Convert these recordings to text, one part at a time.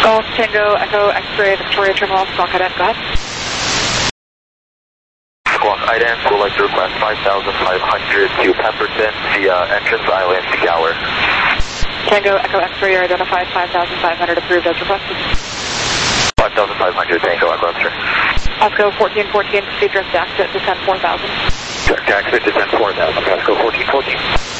Golf Tango Echo X-Ray Victoria Terminal, Squawk Cadet, go ahead. Squawk IDANS would like to request 5,500 to Pemberton via Entrance Island to Gower. Tango Echo X-Ray, you're identified 5,500 approved as requested. 5,500, Tango Echo X-Ray. Pasco 1414, proceed direct exit, descend 4,000. Direct exit, descend 4,000, Pasco 1414.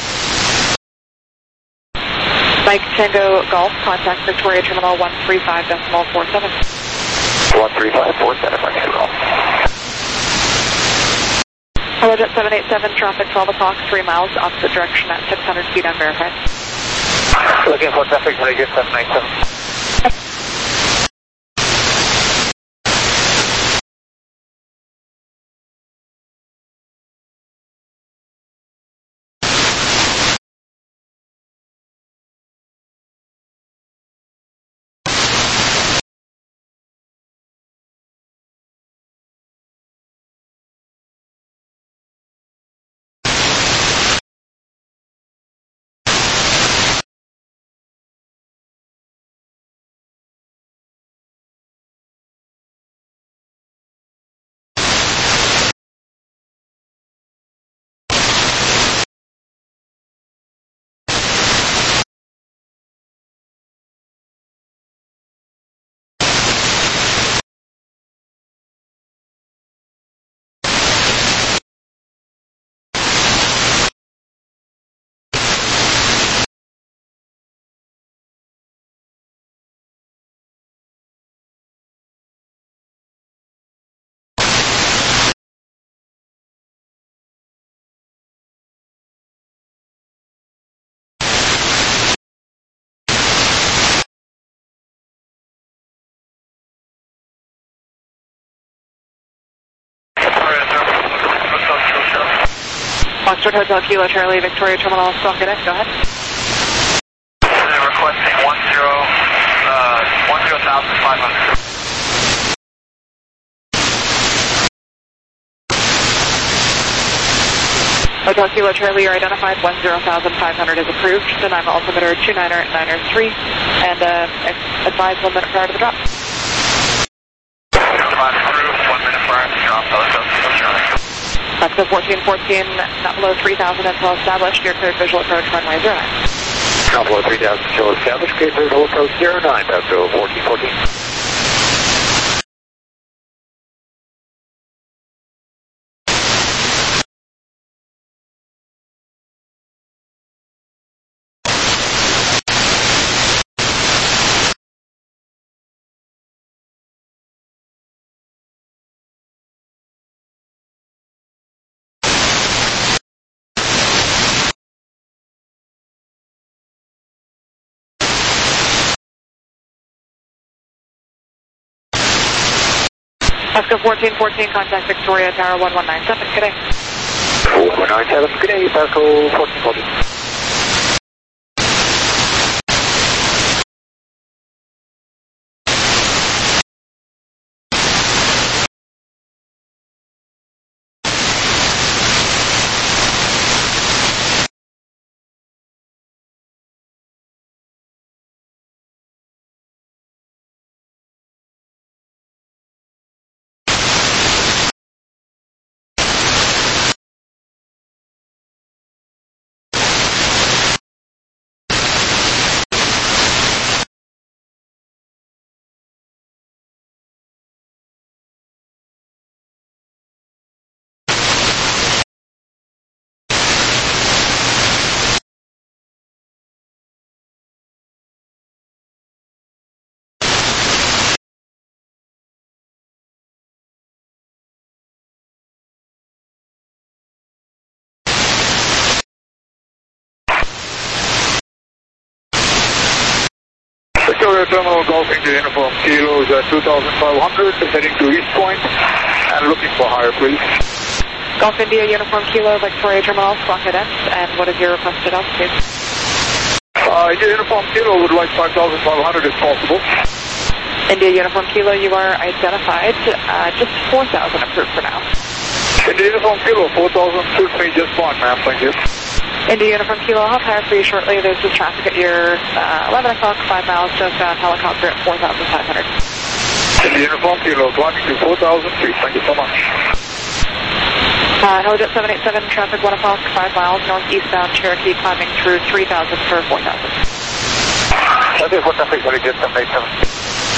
Mike Tango Golf, contact Victoria Terminal 135.47. 135.47, Mike Tango Golf. Hello, Jet 787, traffic 12 o'clock, 3 miles, opposite direction at 600 feet unverified. Looking for traffic, Jet 787. Foxtrot Hotel Kilo Charlie, Victoria Terminal, Squawk Cadet, go ahead. They're requesting 10,500. Hotel Kilo Charlie, you're identified 10,500 is approved. Denial altimeter 29993 and advise 1 minute prior to the drop. Advise approved, 1 minute prior to the drop, Hotel Kilo Charlie. Pasco 1414, not below 3,000 until established. Your cleared visual approach runway 09. Not below 3,000 until established. Cleared visual approach 09, Pasco 1414. Pasco 1414, contact Victoria Tower 1197, good day. 1197, good day, Pasco 1414. Victoria Terminal Golf into uniform Kilo is at 2,500, heading to East Point and looking for higher, please. Golf India Uniform Kilo, Victoria Terminal, Squawk Cadet, and what is your requested altitude? India Uniform Kilo would like 5,500 if possible. India Uniform Kilo, you are identified, just 4,000 approved for now. India Uniform Kilo, 4,000 suits me just fine, ma'am, thank you. India Uniform Kilo, I'll hire for you shortly. There's just traffic at your 11 o'clock, 5 miles southbound helicopter at 4,500. India Uniform Kilo, climbing to 4,000 feet. Thank you so much. Helijet 787, traffic 1 o'clock, 5 miles northeastbound Cherokee, climbing through 3,000 for 4,000. Okay, what's up, Helijet 787?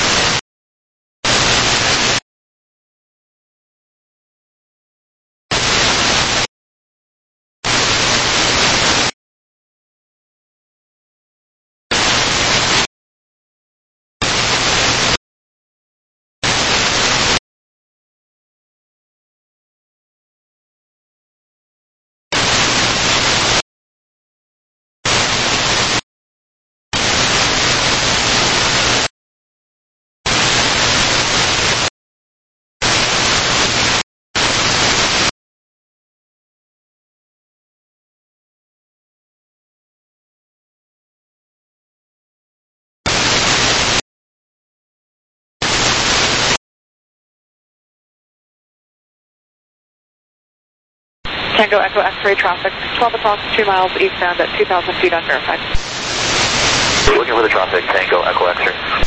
Tango Echo X-ray traffic, 12 o'clock, 2 miles eastbound at 2,000 feet unverified. Looking for the traffic, Tango Echo X-ray.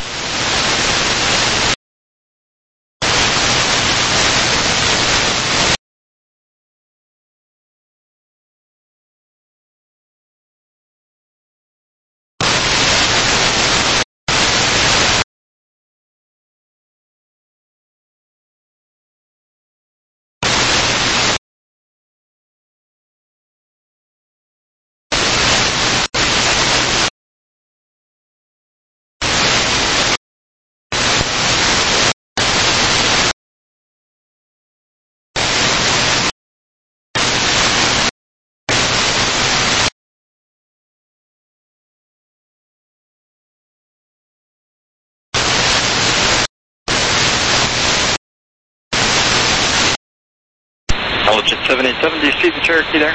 Helijet 787, do you see the Cherokee there?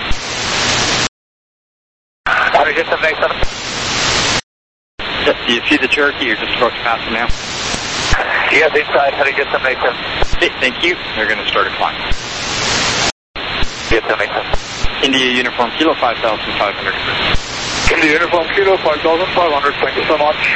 Helijet 787. Yep, do you see the Cherokee? You're just about to pass him now. Yes, inside, Helijet 787. Okay, thank you. They're going to start a climb. Yes, 787. India Uniform Kilo 5,500. India Uniform Kilo 5,500, thank you so much.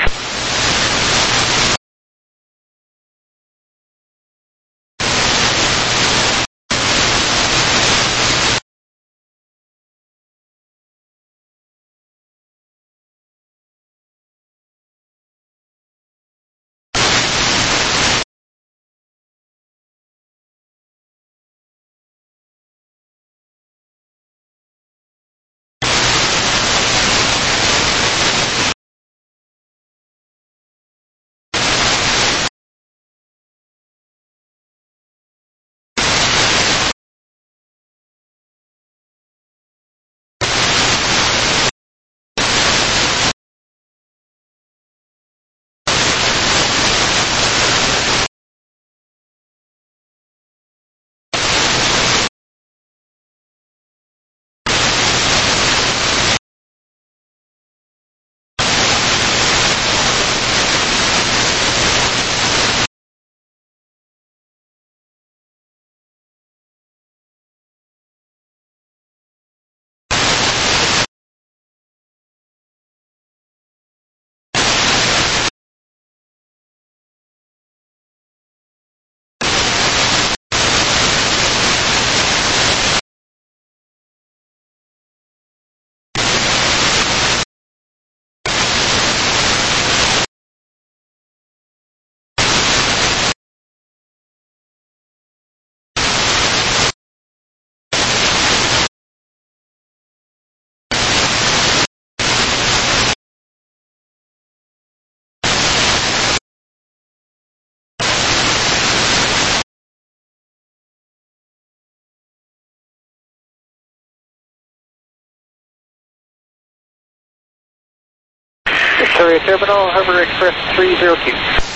Victoria Terminal, Harbor Express 302.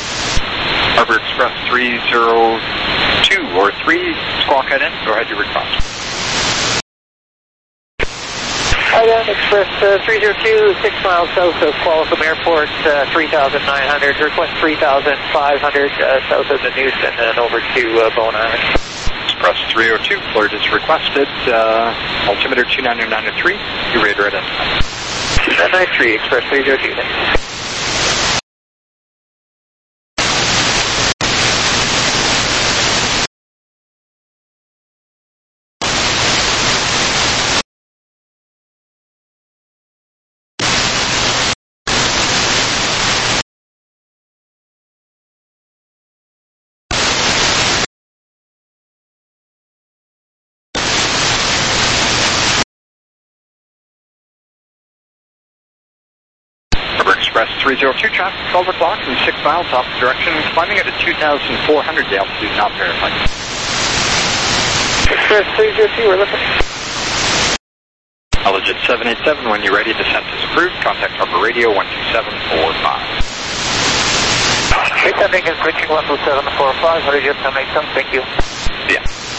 Harbor Express 302 or 3, squawk head in. Go ahead, you request. Island Express 302, 6 miles south of Qualicum Airport, 3,900, request 3,500 south of the Noose and then over to Bone Island. Express 302, cleared as requested. Altimeter 29903, you radar identified. 29993, Express 302. Express 302, traffic 12 o'clock and 6 miles off the direction, climbing at a 2,400, the altitude not verified. Express 302, we're looking. Legit 787, when you're ready, descent is approved. Contact Harbor Radio 12745. Victor Lincoln, switching 12745, Radio 1087, thank you. Yeah.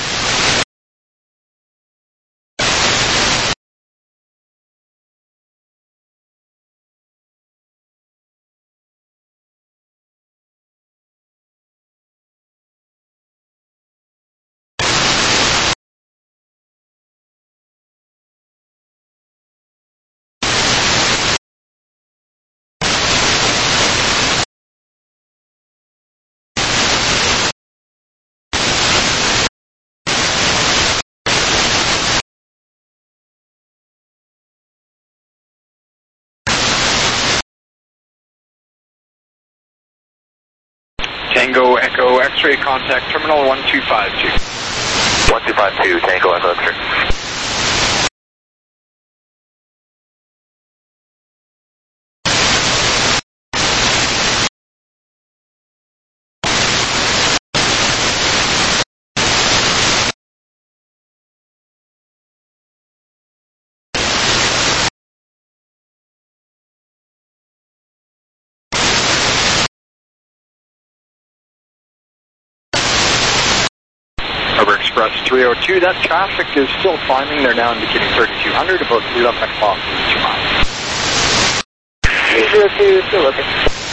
Tango Echo X-ray, contact terminal 1252. 1252, Tango Echo X-ray. Express 302, that traffic is still climbing. They're now indicating 3,200, about 11 o'clock in 2 miles. 302, still looking.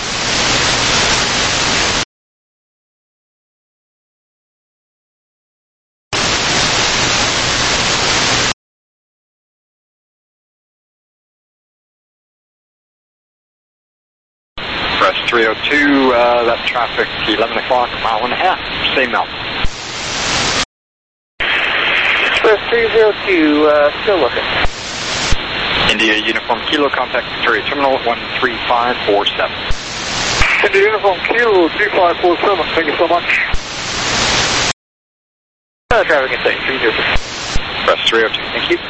Express 302, that traffic 11 o'clock, mile and a half, same mountain. Express 302, still looking. India Uniform Kilo, contact Victoria Terminal 13547. India Uniform Kilo 3547, thank you so much. Traffic insane, 302. Express 302, thank you.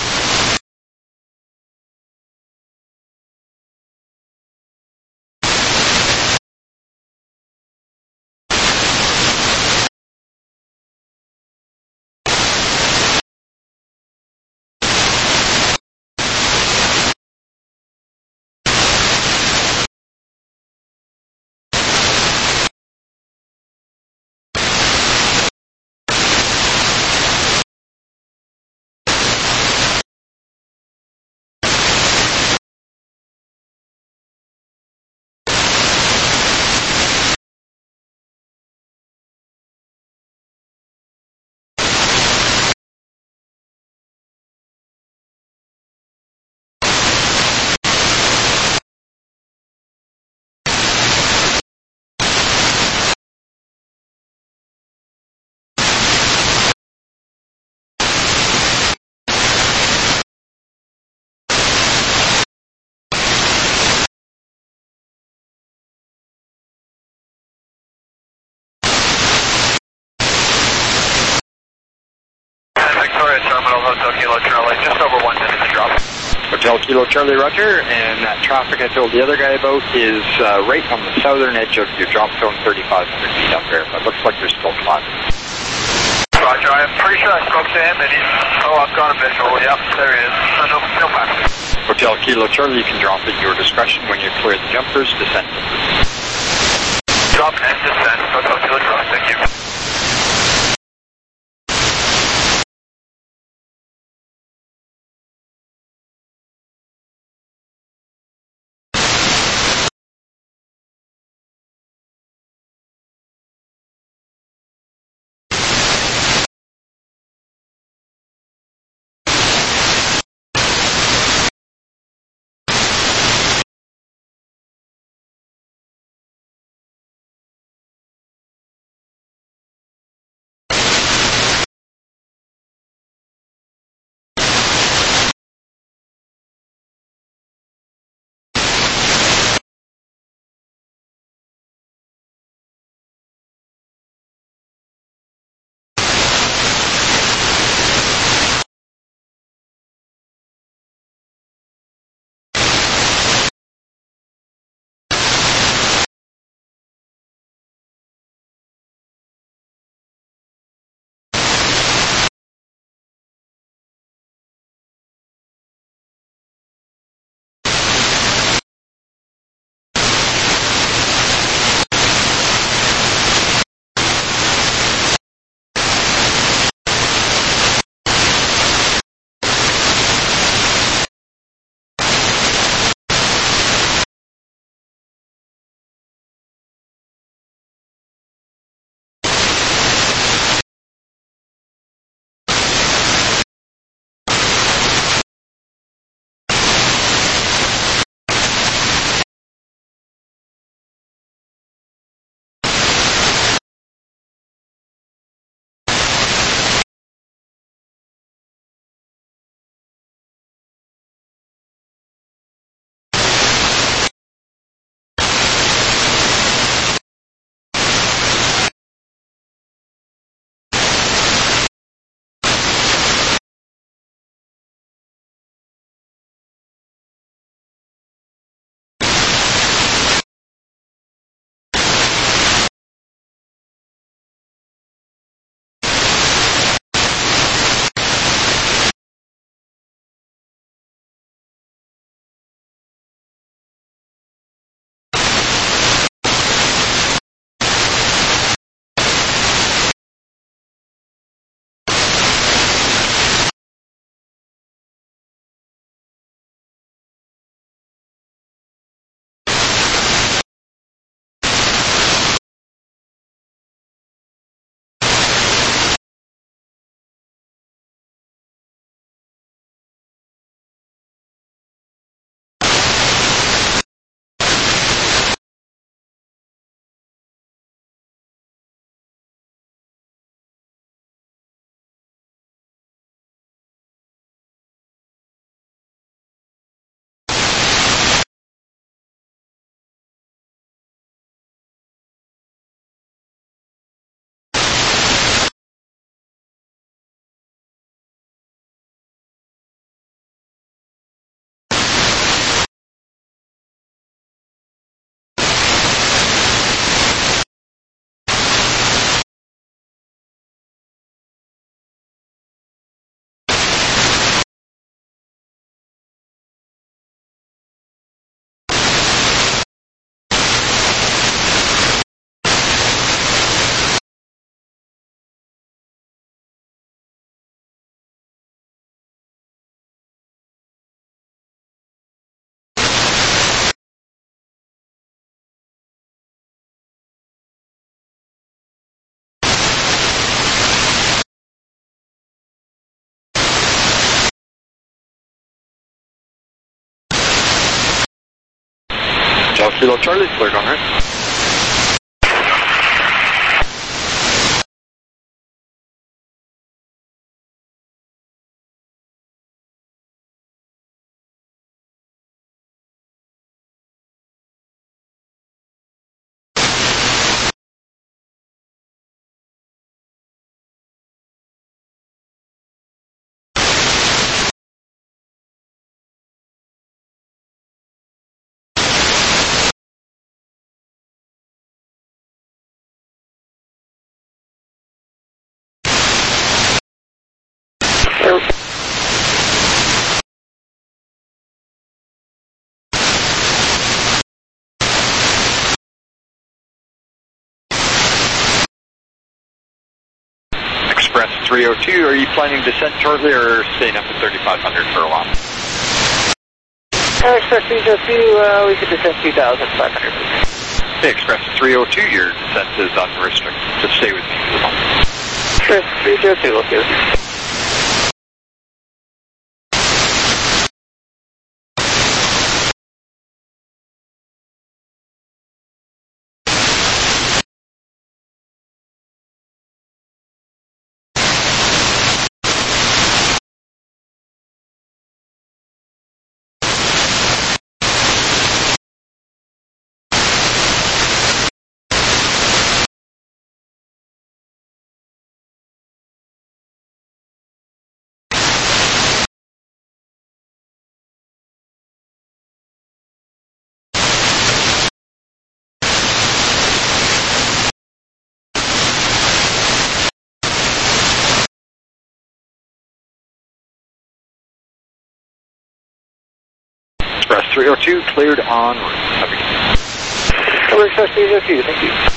Victoria Terminal, Hotel Kilo Charlie, just over 1 minute to drop. Hotel Kilo Charlie, Roger, and that traffic I told the other guy about is right on the southern edge of your drop zone, 3,500 feet up there. It looks like they're still climbing. Roger, I'm pretty sure I spoke to him and he's, I've got him visual, yep, there he is. No passenger. Hotel Kilo Charlie, you can drop at your discretion when you clear the jumpers, descent. Drop and descent, Hotel Kilo Charlie, thank you. Kilo Charlie, cleared on route. Express 302, are you planning to descent shortly or staying up at 3500 for a while? Express 302, we could descend 2,500. Hey, Express 302, your descent is unrestricted. Just stay with me for the moment. Express 302, we'll do. Express 302, cleared on route. Express 302, thank you.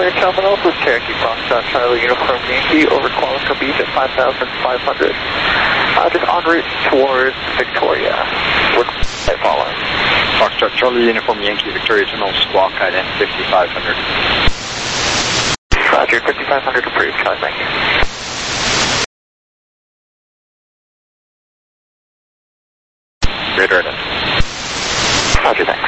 Victoria Terminal with Cherokee Foxtrot Charlie Uniform Yankee over Qualicum Beach at 5,500. Just en route towards Victoria. We're following. Foxtrot Charlie Uniform Yankee, Victoria Terminal, squawk ident 5500. Roger, 5500 approved. Thank you. Radar ident. Roger, thanks.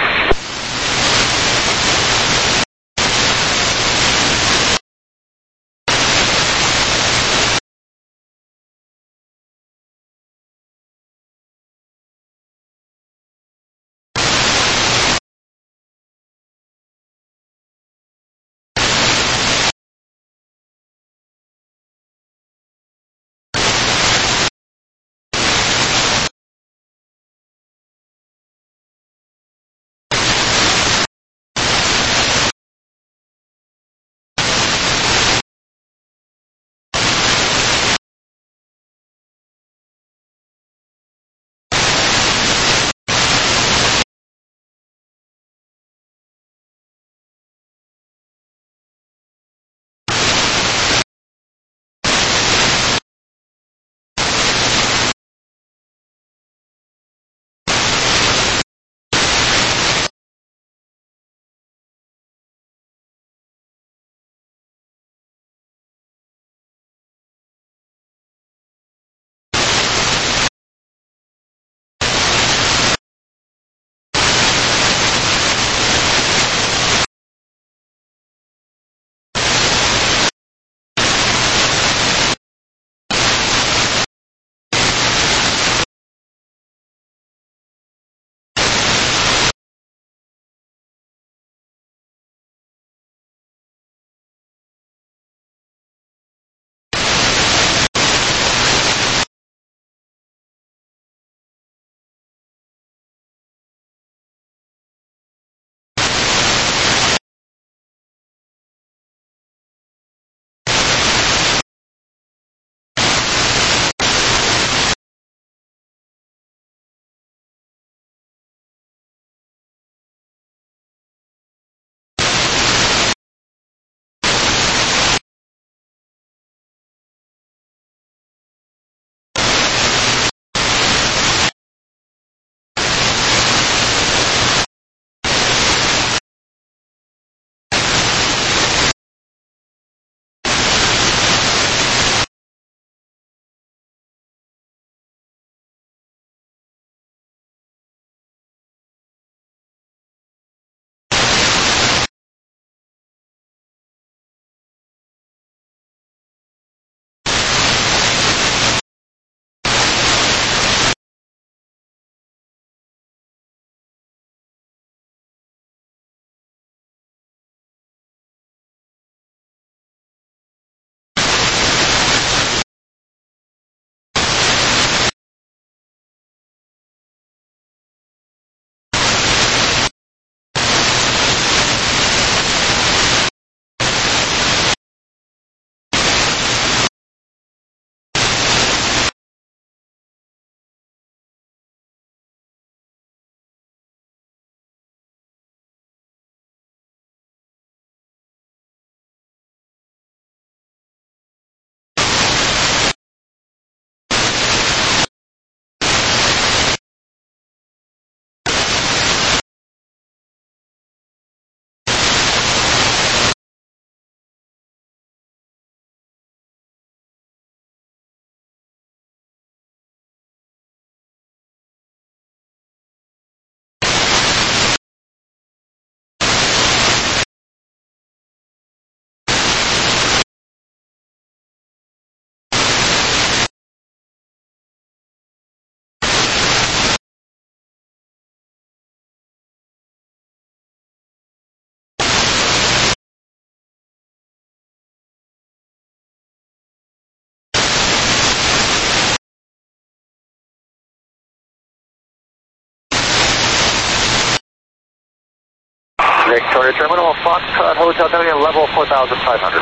Victoria Terminal, Foxtrot Hotel Tango, level 4,500.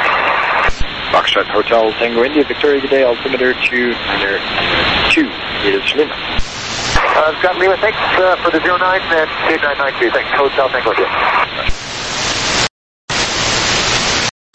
Foxtrot Hotel Tango India, Victoria, good day, altimeter 292 is Lima. Scott Lima, thanks for the 09 and 2992. Thanks, Hotel Tango India.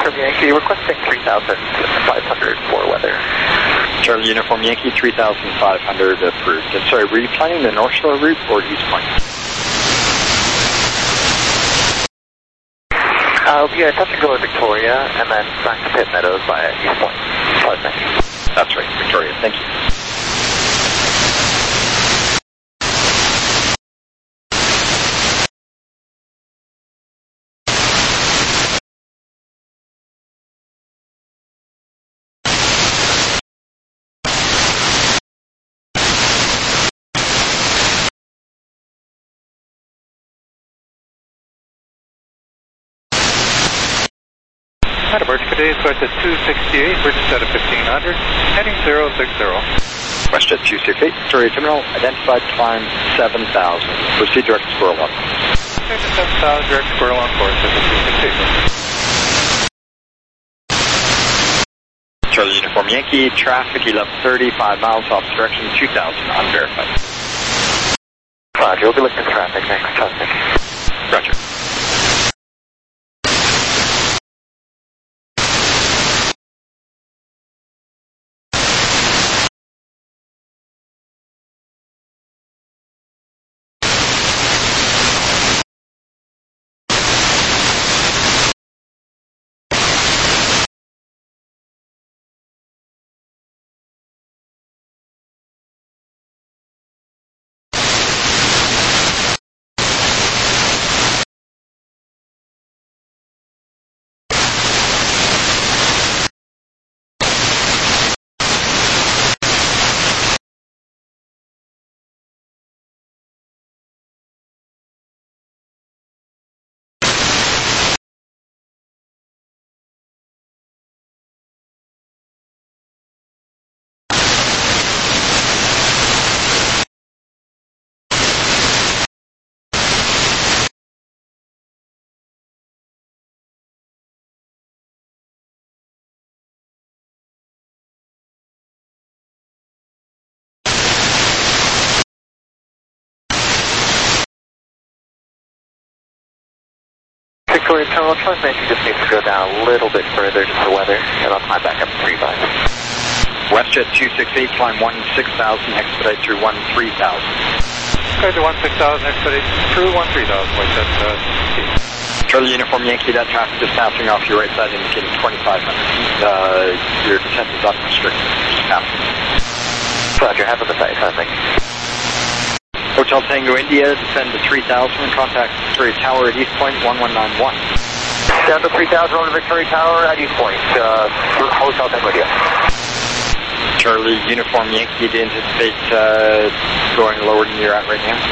Uniform Yankee, requesting 3,500 for weather. Charlie Uniform Yankee, 3,500 approved. And sorry, were you planning the North Shore route or East Point? Yeah, touch and go to Victoria, and then back to Pitt Meadows via East Point. That's right, Victoria. Thank you. At Birch today, so it's at 268, we're just at a 1500, heading 060. WestJet 268, Victoria Terminal, identified climb 7,000. Proceed direct to Squirrel 1. Okay, 7,000, direct Squirrel on course at the 268. Charlie Uniform Yankee, traffic 1130, 5 miles off direction, 2,000, unverified. Roger, we'll be looking at traffic next, traffic. Roger. Victoria Terminal, transmission just needs to go down a little bit further just for weather, and I'll climb back up to 35. WestJet 268, climb 16,000, expedite through 13,000. Okay, to 16,000, expedite through 13,000, like that's Charlie Uniform Yankee, that traffic is passing off your right side, indicating 2,500 feet. Your descent is unrestricted. Just passing. Roger, have a good night, traffic. Hotel Tango India, descend to 3,000, contact Victoria Tower at East Point, 1191. Down to 3,000 on the Victoria Tower at East Point, Hotel Tango India. Charlie Uniform Yankee, to anticipate going lower than you're at right now?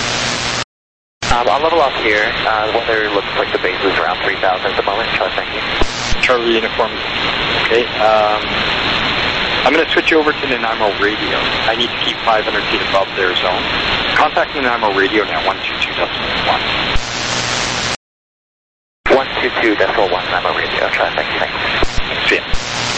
I'll level off here. Weather looks like the base is around 3,000 at the moment. Thank you. Charlie Uniform, okay. I'm going to switch over to Nanaimo radio. I need to keep 500 feet above their zone. Contact Nanaimo radio now, 122.1. 122.1 Nanaimo radio, traffic. Thanks. See ya.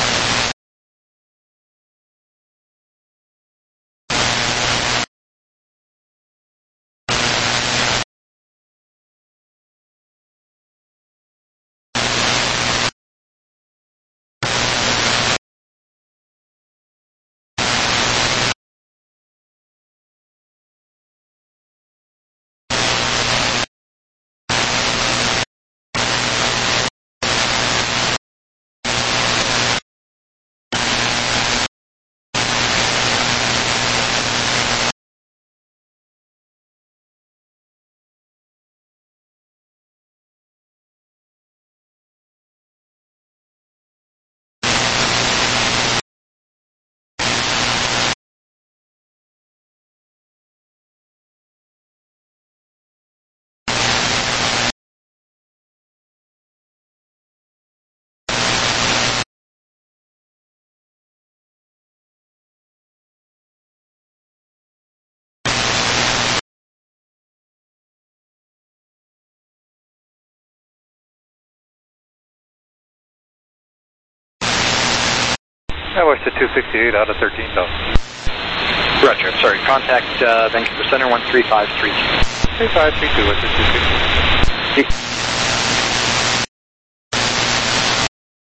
That was the 268 out of 13,000. Roger, sorry. Contact Vancouver Center, 13532. 3532 with the 268.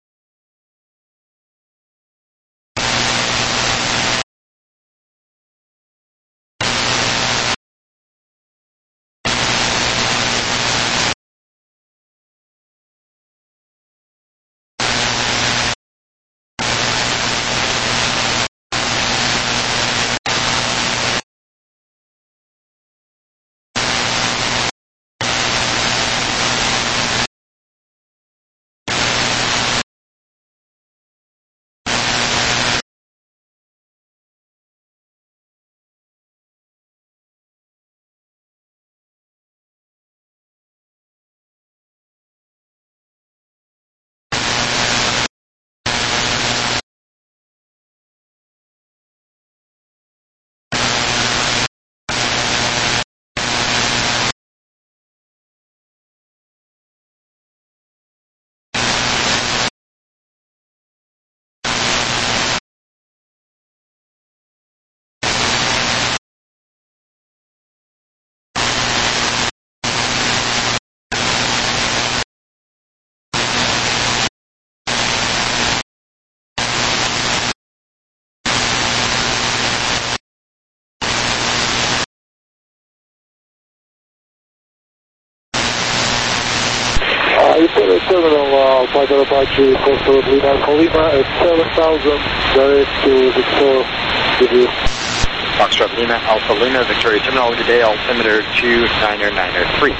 Terminal, Flight Apache, postal Lima, Colima at 7,000, direct to Victor, with you. Foxtrot Lima, Alpha Lima, Victoria Terminal, good day, altimeter 29903.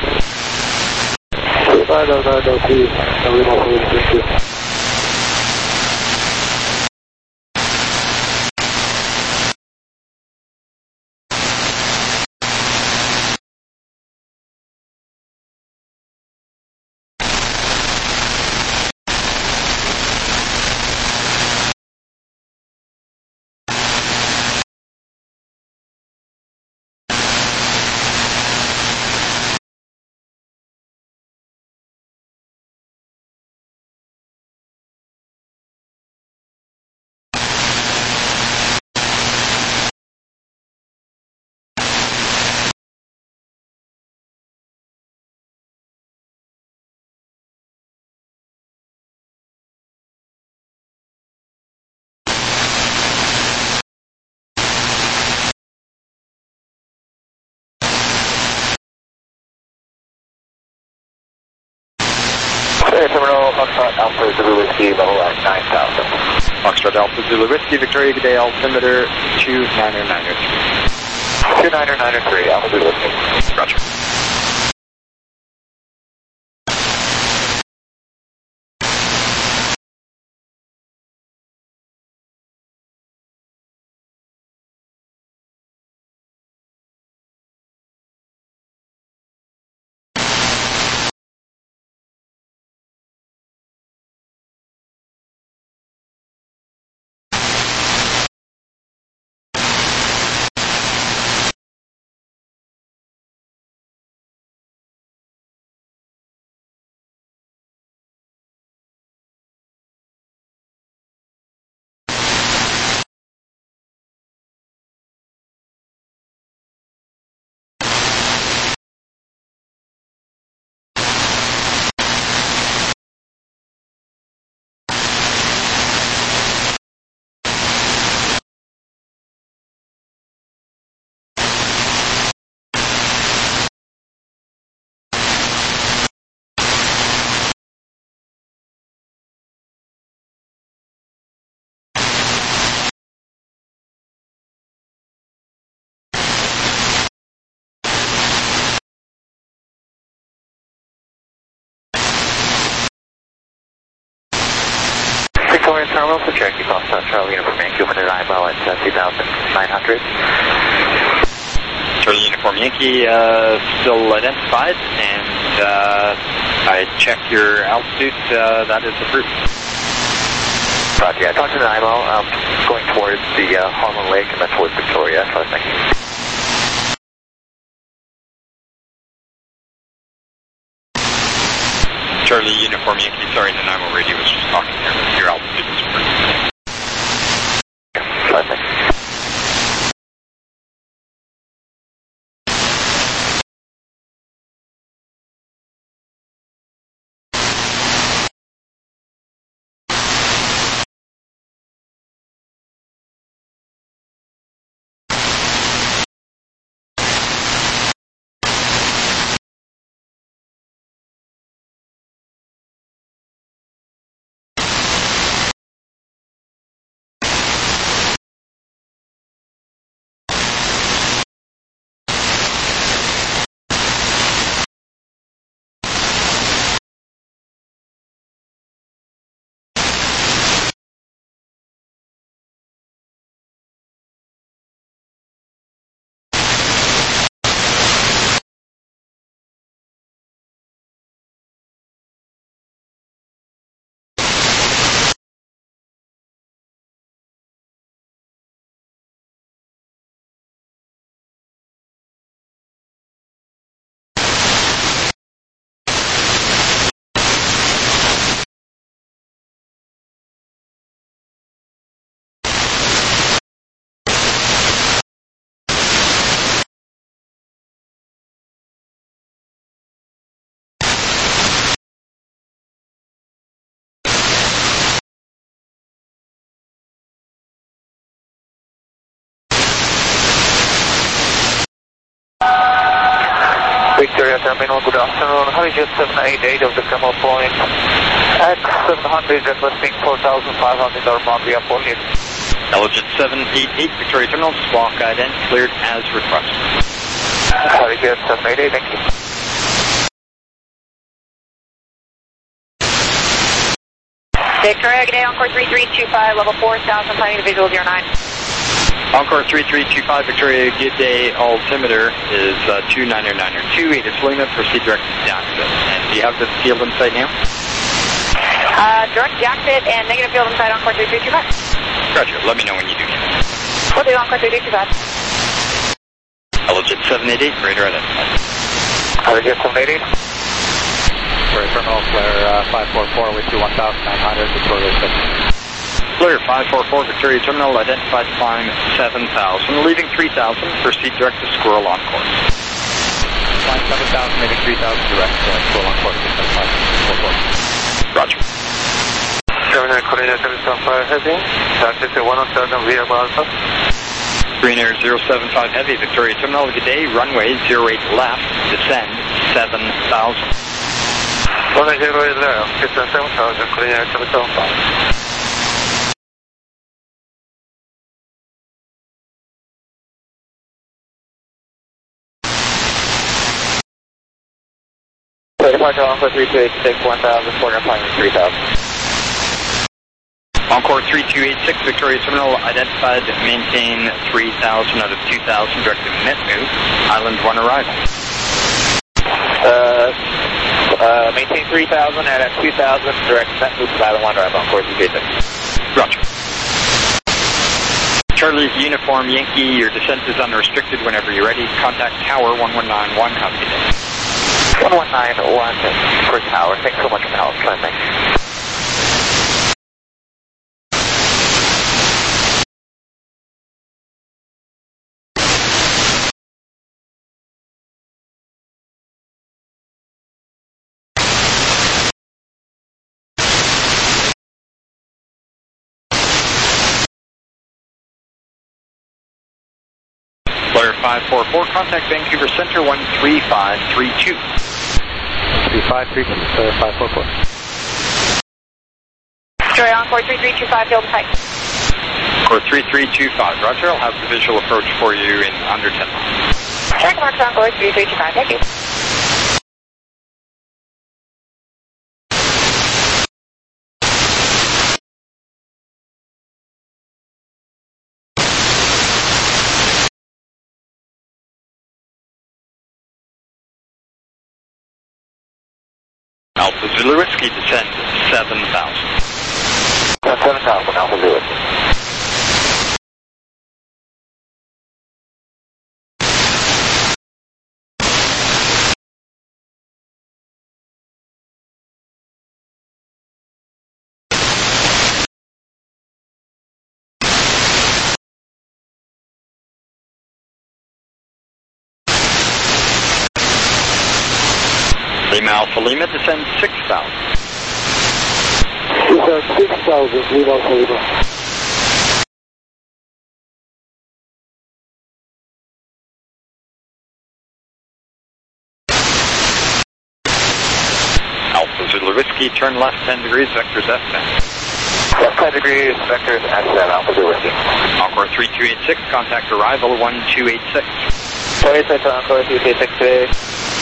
29903, Lima, thank you. Terminal, Foxtrot Alpha Zulu Whiskey, level at 9,000. Foxtrot Alpha Zulu Whiskey, Victoria, good day, altimeter 29903. 29903, Alpha Zulu Whiskey. Roger. Victoria Terminal for Cherokee Foxtrot Charlie Uniform Yankee, limited IMO at 2,900. Charlie Uniform Yankee, still identified, and I checked your altitude, that is approved. Roger, yeah, talk to the IMO, going towards the Harmon Lake and then towards Victoria, so I think. Charlie Uniform Yankee, sorry, the NIMO radio was just talking here. Your altitude is approved. So I think. Victoria Terminal, good afternoon. Hurricane 788 of the Camel Point. X700 requesting 4,500 or Mafia Point. Elegant 788 Victoria Terminal, squawk ident cleared as requested. Hurricane 788, thank you. Victoria, good day, Encore 3325, level 4,000, planning to visual 09. Encore 3325 Victoria, good day, altimeter is 299er2, 8 is Lima, proceed direct to Jackson. And do you have the field in sight now? Direct Jackson and negative field inside Encore 3325. Roger, let me know when you do get it. We'll do Encore 3325. Elegant 788, radar identified. Hurricane 788. Victoria Terminal, flare 544, we see 1,900, Victoria 6. Clear 544 Victoria Terminal, identified climb 7,000, leaving 3,000, proceed direct to Squirrel on course. Climb 7,000, leaving 3,000, direct to Squirrel on course, 675. Roger. 7 Korea 775 heavy, traffic 107 via Alpha. Green Air 075 Heavy, Victoria Terminal, good day, runway 08 left, descend 7,000. 08 left, 7,000, Korea Air 775. Departure Encore 3286, 1,000, quarter climbing 3,000. Encore 3286 Victoria Terminal, identified, maintain 3,000 out of 2,000, direct to Metmu, Island 1 arrival. Maintain 3,000 out of 2,000, direct Metmu, Island 1 arrival, Encore 3286. Roger. Charlie Uniform Yankee, your descent is unrestricted whenever you're ready. Contact Tower 1191, have a good day. 1191 for Tower. Thanks so much for the help. Thanks. Flare 544, contact Vancouver Center 13532. 3532, flare 544. Victoria, Encore 3325, field in sight. Encore 3325, roger, I'll have the visual approach for you in under 10 miles. Check marks Encore 3325, thank you. Alpha Zulu Whiskey, descend 7,000. 7,000, Alpha Zulu. Lima Alpha Lima, descend 6,000. Descend 6,000, Lima Alpha Lima. Alpha Zulu Whiskey, turn left 10 degrees, vectors F10. Left 10 degrees, vectors F10, Alpha Zulu Whiskey. Encore 3286, contact arrival 1286. Sorry, that's Encore 3286 today.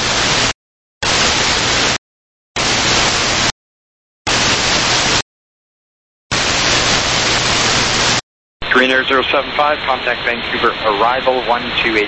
Green Air 075, contact Vancouver, arrival 1286.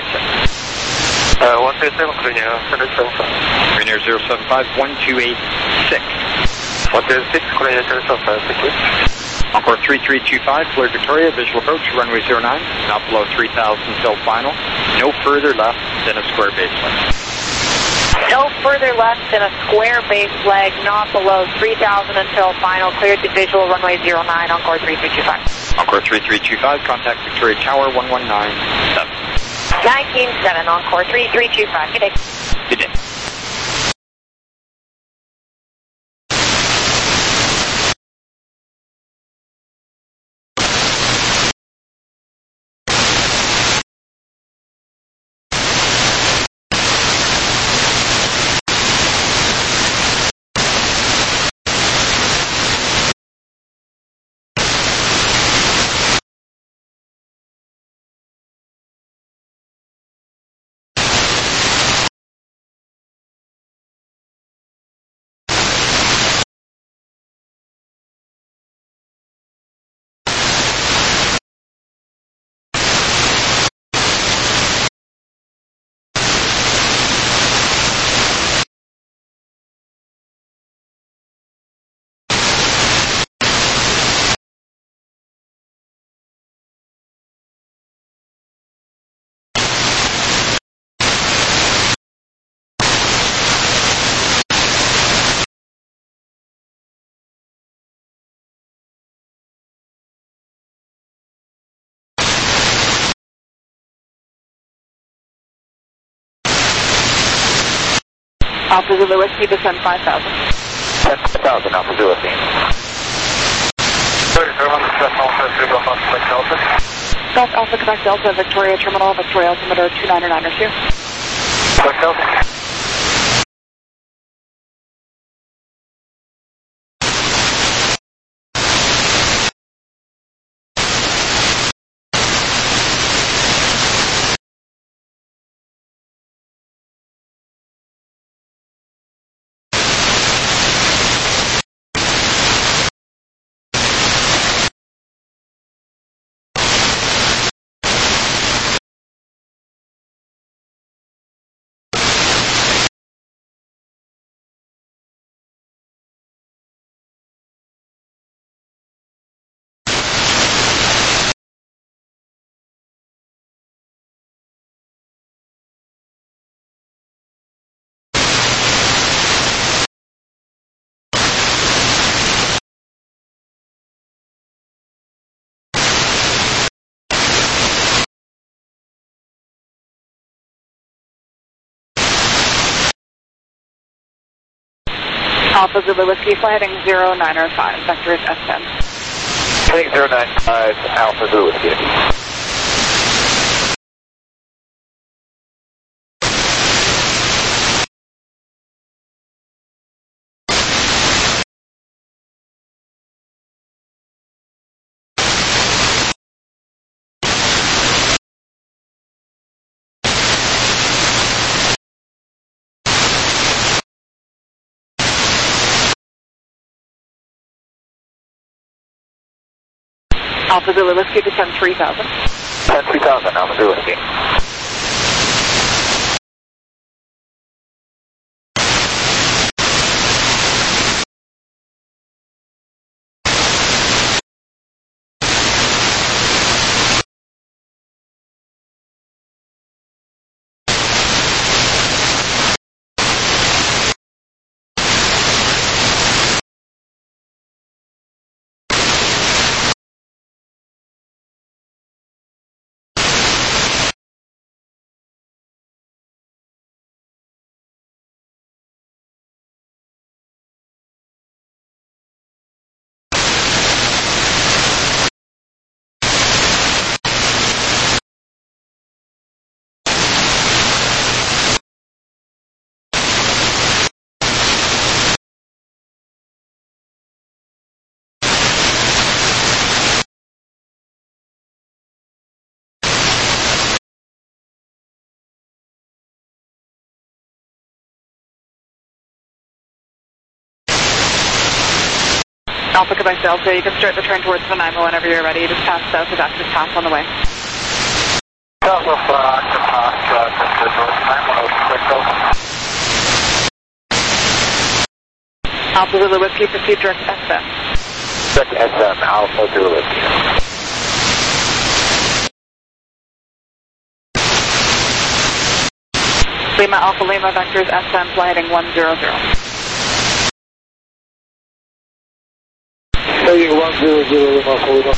127, Green Air 075. Green Air 075, 1286. 126, Green Air 075, thank you. Encore 3325, Flare Victoria, visual approach, runway 09, not below 3,000 till final. No further left than a square base leg. No further left than a square base leg, not below 3,000 until final. Cleared to visual, runway 09, Encore 3325. Encore 3325, contact Victoria Tower 1197. 197, Encore 3325. Good day. Good day. Alpha Zulu Whiskey, descend 5,000. 10,000, Alpha Zulu Whiskey. Golf Alpha Quebec Delta, Victoria Terminal, Victoria altimeter 299er2. Quebec Delta. Alpha Zulu Whiskey, fly heading 095, vector is S10. Heading 095, Alpha Zulu Whiskey. Alpha Zulu Whiskey, descend 3,000. 10,000, Alpha Zulu Whiskey. Alpha Quebec Delta, you can start the turn towards Nanaimo whenever you're ready. Just pass south of Access Pass on the way. South of Access Pass, just towards Nanaimo, Quebec Delta. Alpha Zulu Whiskey, proceed direct SM. Direct SM, Alpha Zulu Whiskey. Lima Alpha Lima, vectors SM, fly heading 100. Heading 100, Alpha Lima.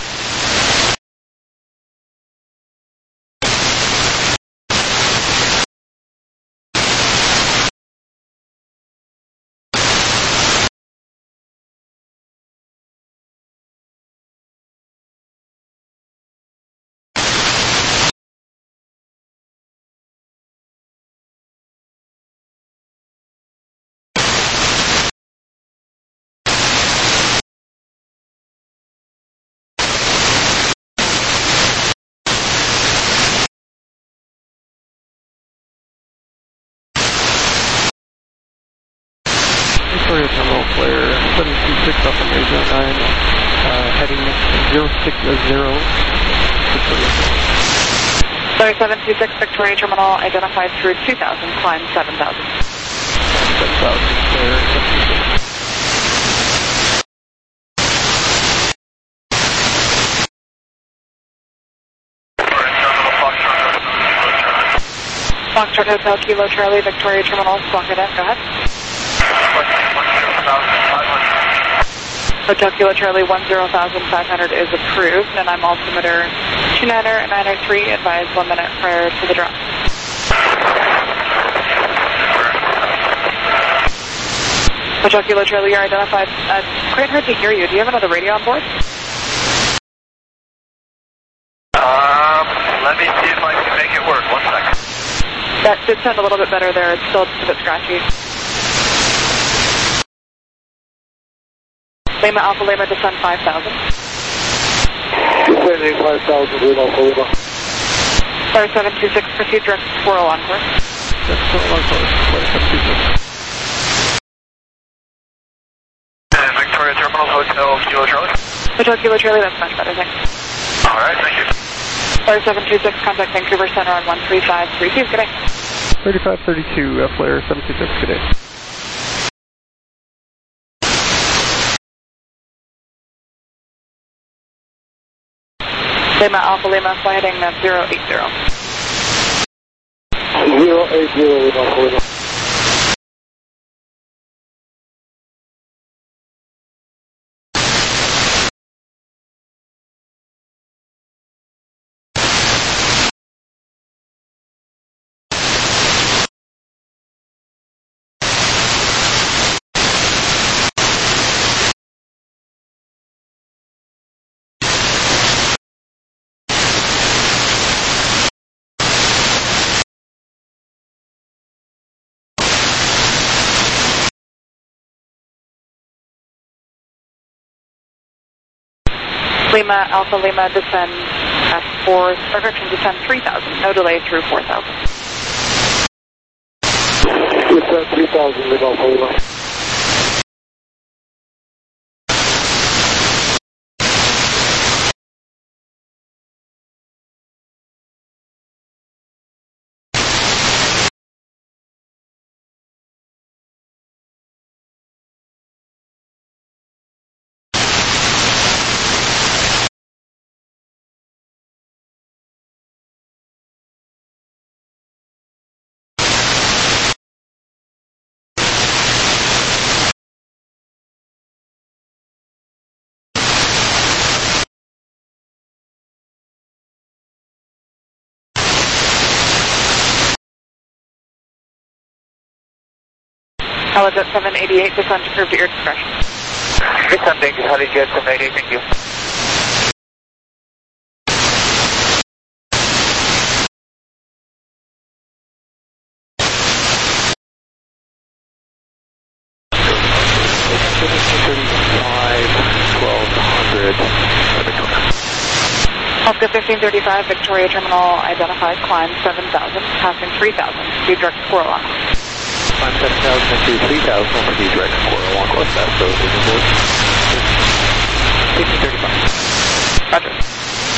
Victoria Terminal Flare 726 off of Asia 9, heading 060. Sorry, 726 Victoria Terminal, identified through 2000, climb 7000. 7,000, Flare 726. Foxtrot Hotel, Kilo Charlie, Victoria Terminal, Squawk Cadet, go ahead. Hotel Kilo Charlie 10,500 is approved, and I'm altimeter 29er 903, advised 1 minute prior to the drop. Hotel Kilo Charlie, you're identified. Quite hard to hear you. Do you have another radio on board? Let me see if I can make it work. 1 second. That did sound a little bit better there. It's still just a bit scratchy. Lima Alpha Lima, descend 5,000. Descending 5,000, Lima Alpha Lima. Star 726, proceed direct to Squirrel on course. That's Squirrel on course, Flight 726. Victoria Terminal, Hotel Kilo Charlie. Hotel Kilo Charlie, that's much better, thanks. Alright, thank you. Star 726, contact Vancouver Center on 13532. Good day. 3532, Flare 726, good day. Lima Alpha Lima, fly heading 080. 080, Lima Alpha Lima. Lima Alpha Lima, descend descend 3,000. No delay through 4,000. Descend 3,000, Lima Alpha Lima. Helijet 788, descend approved at your discretion. Descending Helijet 788, thank you. Oscar 1535, Victoria Terminal identified, climb 7,000, passing 3,000, speed direct Squirrel on. Climb 7,000 into 3,000, proceed direct Squirrel on course. That's so 1535. Roger.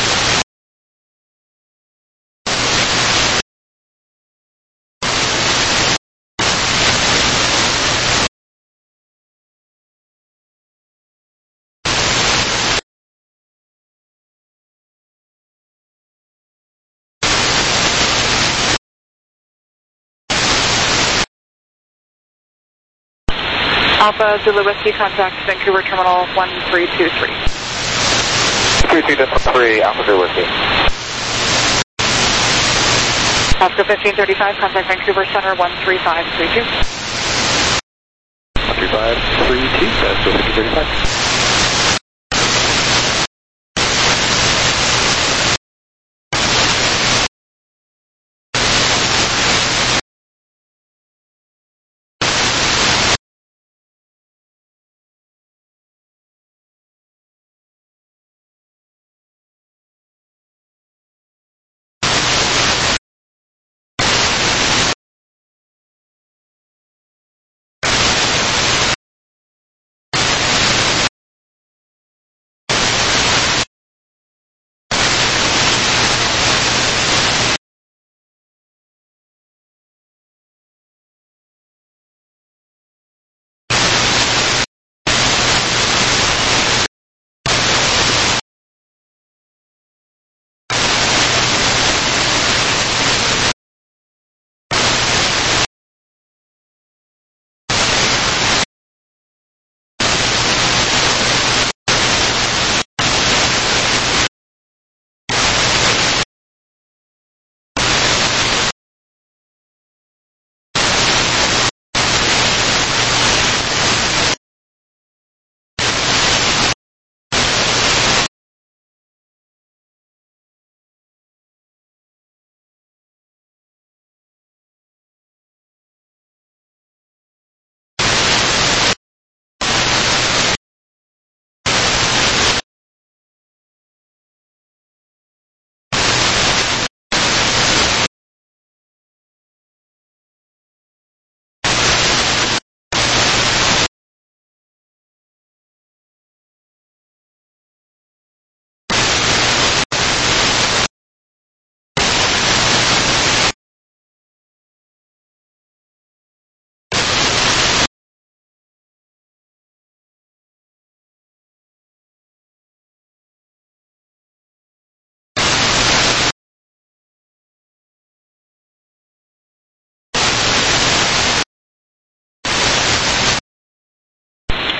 Alpha Zulu Whiskey, contact Vancouver Terminal 1323. 32.3, Alpha Zulu Whiskey. Oscar 1535, contact Vancouver Center 13532. 13532, that's 1535.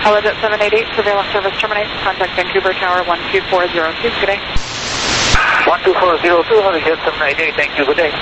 Holojet 788, surveillance service terminates. Contact Vancouver Tower 12402. Good day. 12402, Holojet 788, thank you, good day.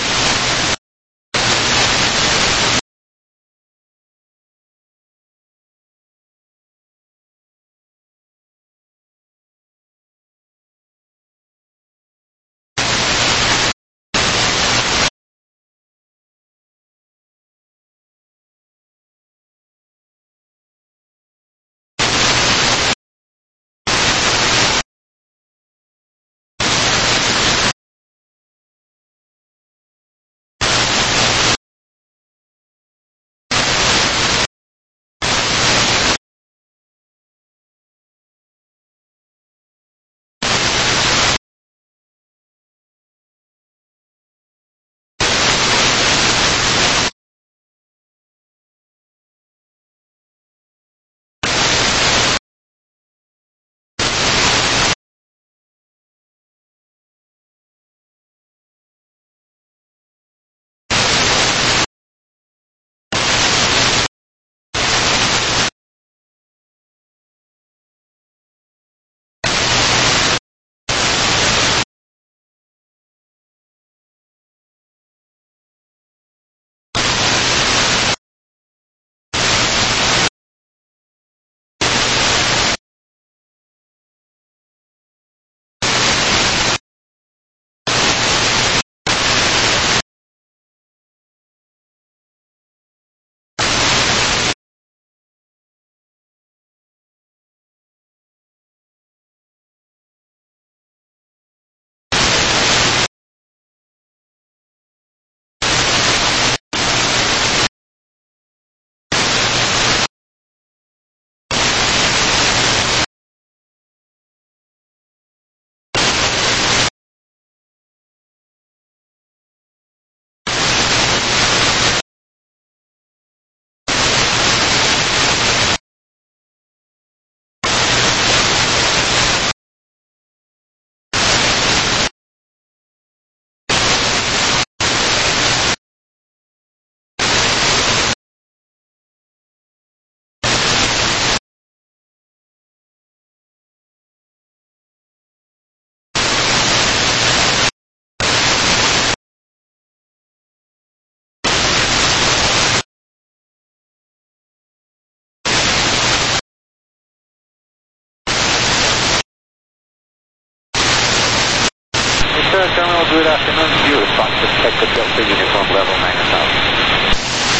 Terminal, good afternoon. You Foxtrot Echo Delta Uniform level 9000.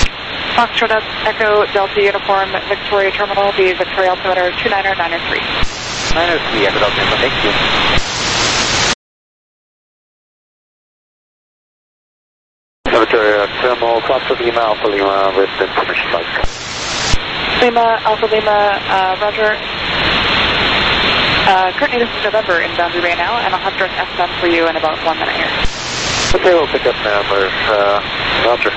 Foxtrot Echo Delta Uniform Victoria Terminal, the Victoria altimeter 29993. 903, Echo Delta Uniform, thank you. Victoria Terminal, Foxtrot Lima, Alpha Lima with information flight. Lima, Alpha Lima, Roger. Currently this is November in Boundary Bay now, and I'll have direct FM for you in about 1 minute here. Okay, we'll pick up numbers, Roger.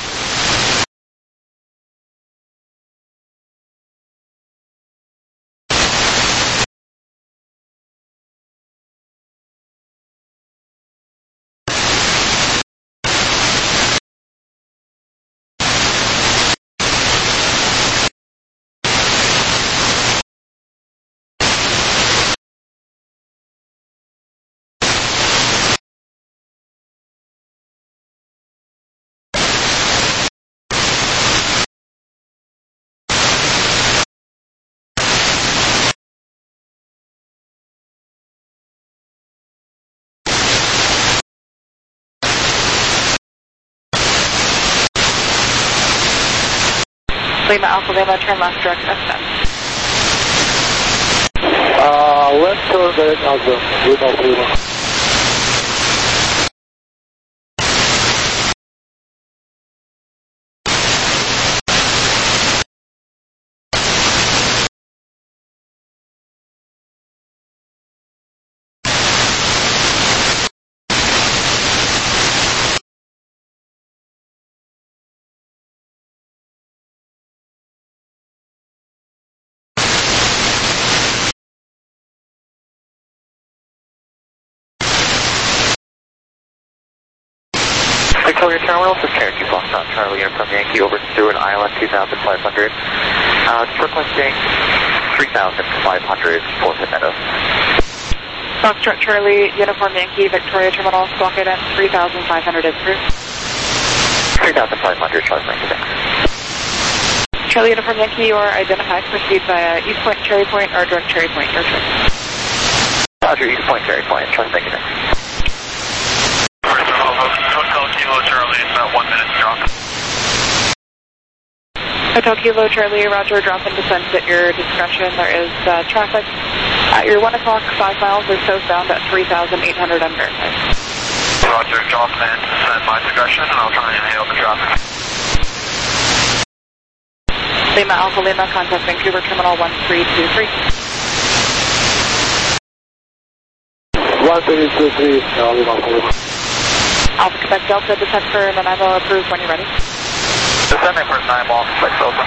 Lima, Alpha Lima, turn left, direct FM. Left turn direct Alpha, Lima, Lima. Victoria Terminal, this is Cherokee Foxtrot Charlie Uniform Yankee over Stewart Island 2500. requesting 3,500 for the Meadows. Foxtrot Charlie, Uniform Yankee, Victoria Terminal, squawk ident 3,500 is approved. 3,500, Charlie Yankee, thanks. Charlie Uniform Yankee, you are identified. Proceed via East Point, Cherry Point, or direct Cherry Point, your choice. Roger, East Point, Cherry Point, Charlie Yankee, thanks. Hotel Kilo Charlie, about 1 minute drop. Hotel Kilo Charlie, roger, drop and descent at your discretion. There is traffic at your 1 o'clock, 5 miles or southbound at 3,800 under. Roger, drop and descent my discretion, and I'll try and hail the traffic. Lima Alpha Lima, contact Vancouver Terminal 1323. 1323, Lima Alpha Lima. Alpha Quebec Delta, descent for Nanaimo, approved when you're ready. Descending for Nanaimo, Quebec Delta.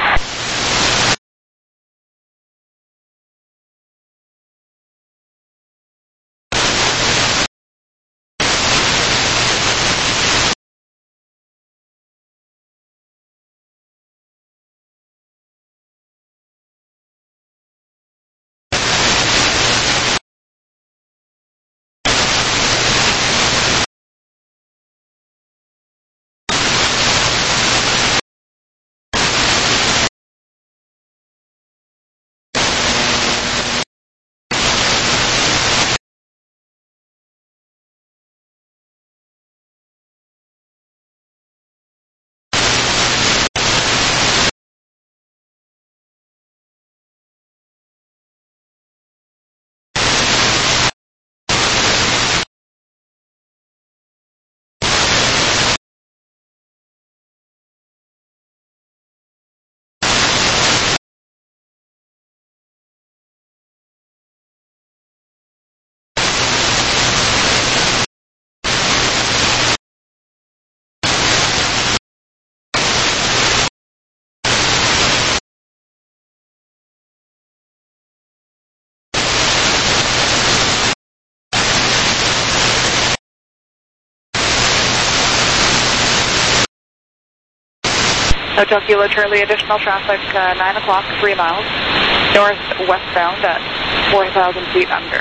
Hotel Kilo Charlie, additional traffic, 9 o'clock, 3 miles, north-westbound at 4,000 feet under.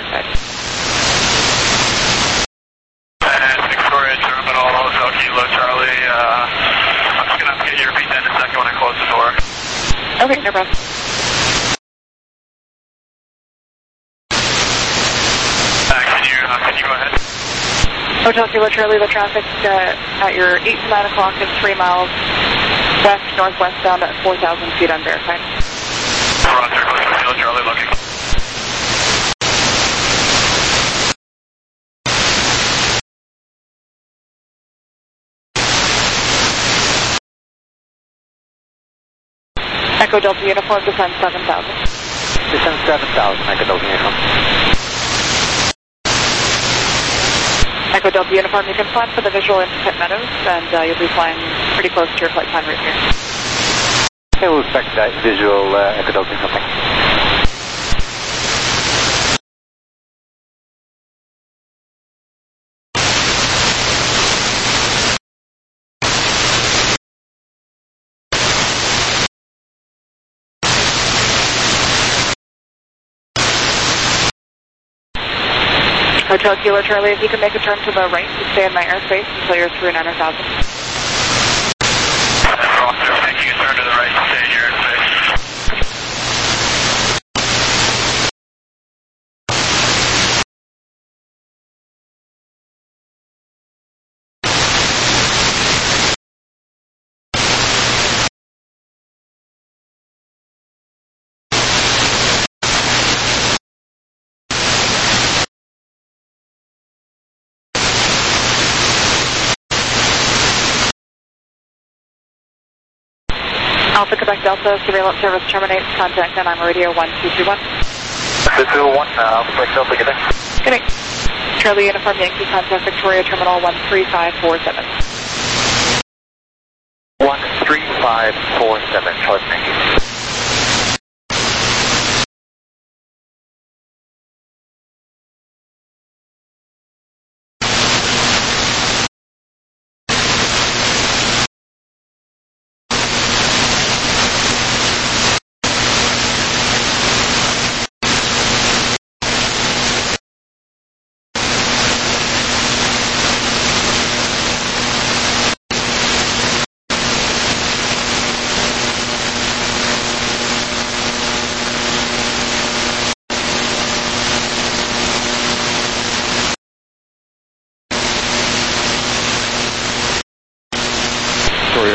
And Victoria Terminal, Hotel Kilo Charlie, I'm just going to have to get you to repeat that in a second when I close the door. Okay, no problem. Can you go ahead? Hotel Kilo Charlie, the traffic at your 8 to 9 o'clock is 3 miles west-northwestbound at 4,000 feet under. Okay. Roger, Hotel Kilo Charlie looking. Echo Delta Uniform, descend 7,000. Descend 7,000, Echo Delta Uniform. Echo Delta Uniform, you can plan for the visual into Pitt Meadows, and you'll be flying pretty close to your flight time right here. Okay, we'll expect that visual Echo Delta Uniform. Hotel Kilo Charlie, if you can make a turn to the right to stay in my airspace until you're through 9,000. Roger, making a turn to the right to stay in your airspace. Alpha Quebec Delta, surveillance service terminates. Contact NM Radio 1221. 221, Alpha Quebec Delta, good day. Good day. Charlie Uniform Yankee, contact Victoria Terminal 13547. 13547, Charlie Yankee.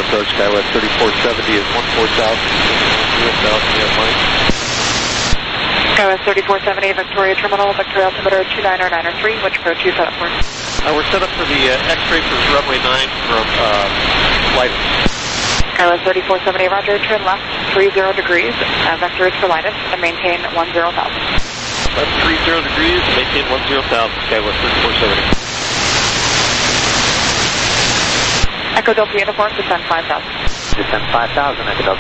approach, Skywest 3470 is 14,000, 10,000, you have mine. Skywest 3470, Victoria Terminal, Victoria altimeter 299er3, which approach you set up for? We're set up for the X-ray for runway 9 from flight. Skywest 3470, roger, turn left 30 degrees, vector is for Linus, and maintain 10,000. Left 30 degrees, maintain 10,000, Skywest 3470. Echo Delta Uniform, descend 5,000. Descend 5,000, Echo Delta.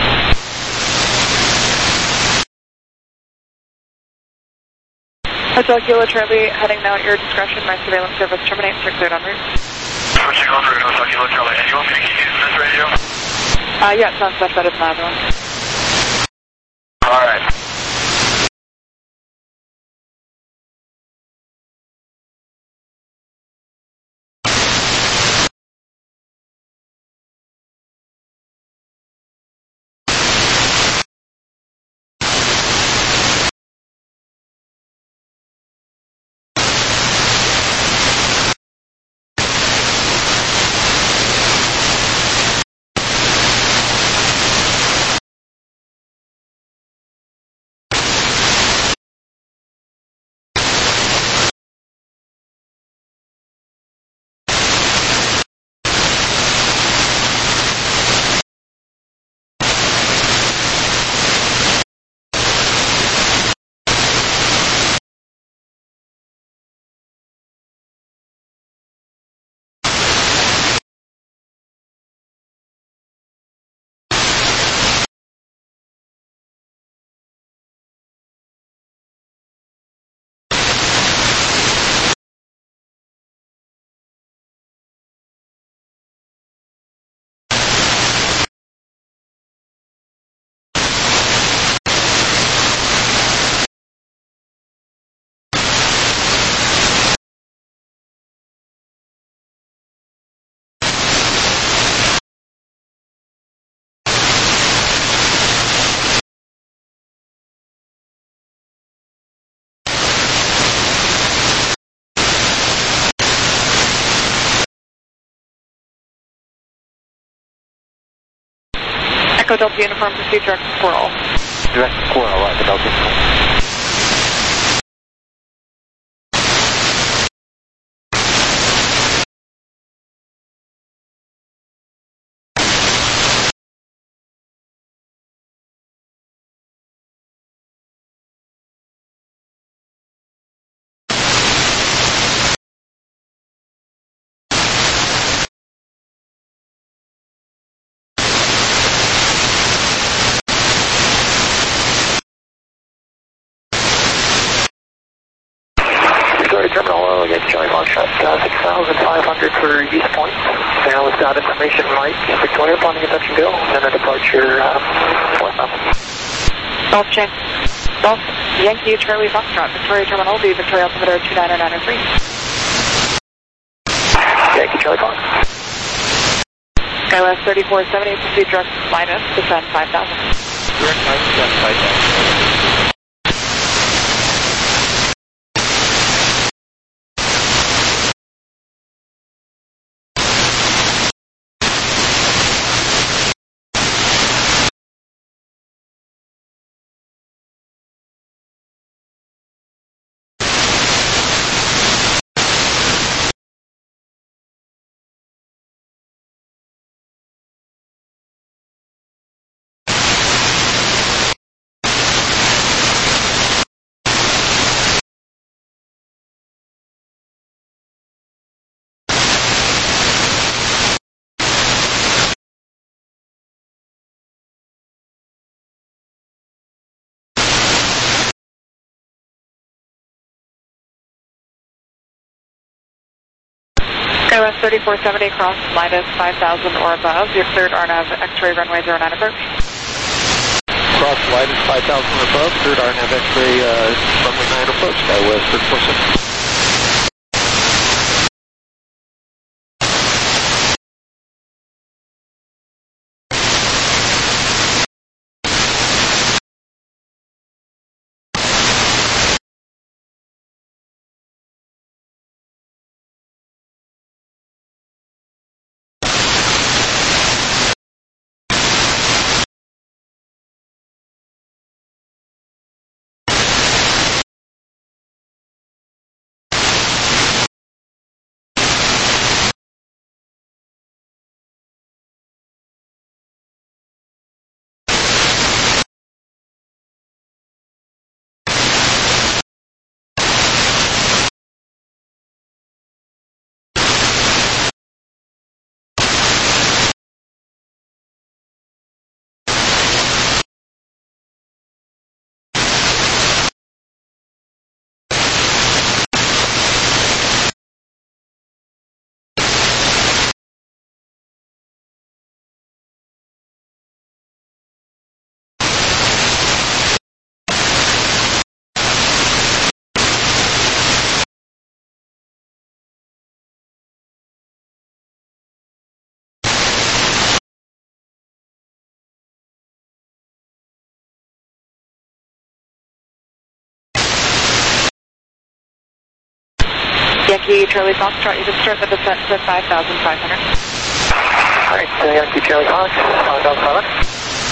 Hotel Kilo Charlie, heading now at your discretion. My surveillance service terminates. You're cleared en route. Switching on route, Hotel Kilo Charlie. And you want me to keep using this radio? Yeah, it sounds much better than the other one. All right. Echo Delta Uniform, proceed direct to Squirrel. Direct to Squirrel, Echo Delta Uniform. Terminal, get Charlie Foxtrot, 6,500 for East Point. Now with that information, Mike, Victoria, planning a touch and go, and a departure northbound. Golf Chain. Golf Yankee Charlie Foxtrot, Victoria Terminal, the Victoria altimeter 299er3. Yankee Charlie Fox. Skywest 3470, proceed direct Linus, descend 5,000. Direct Linus, descend 5,000. Skywest 3470, cross Linus 5,000 or above. You're cleared RNAV X-ray runway 09 approach. Cross Linus 5,000 or above, cleared RNAV X-ray runway 9 approach, Skywest 3470. Yankee Charlie Foxtrot, you can start the descent to 5,500. Alright, Yankee Charlie Fox, 5,500.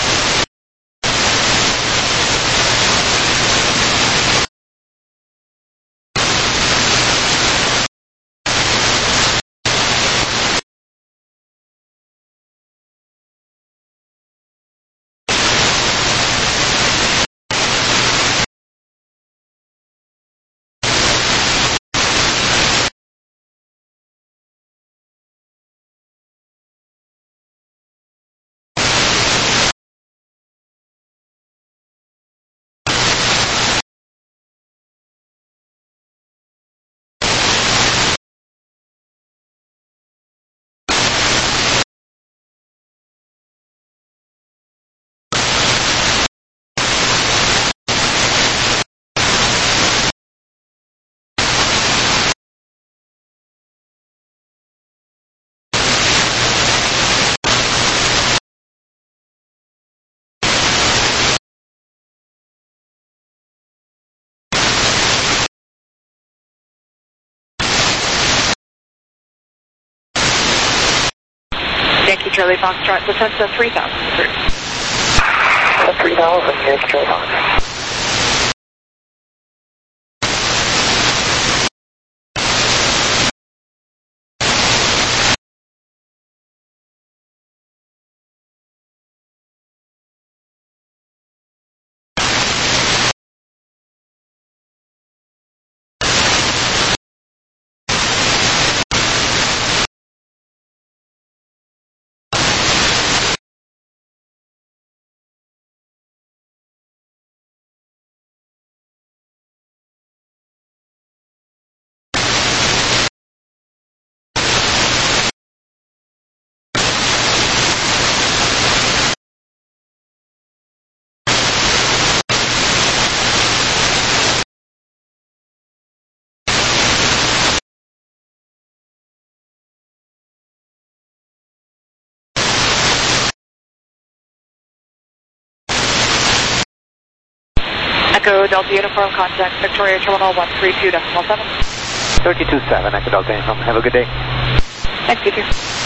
Yankee Charlie Foxtrot, descent to 3,000. 3,000, Yankee Charlie Fox. Echo Delta Uniform, contact Victoria Terminal 132.7. 32.7, Echo Delta Uniform. Have a good day. Thanks, you too.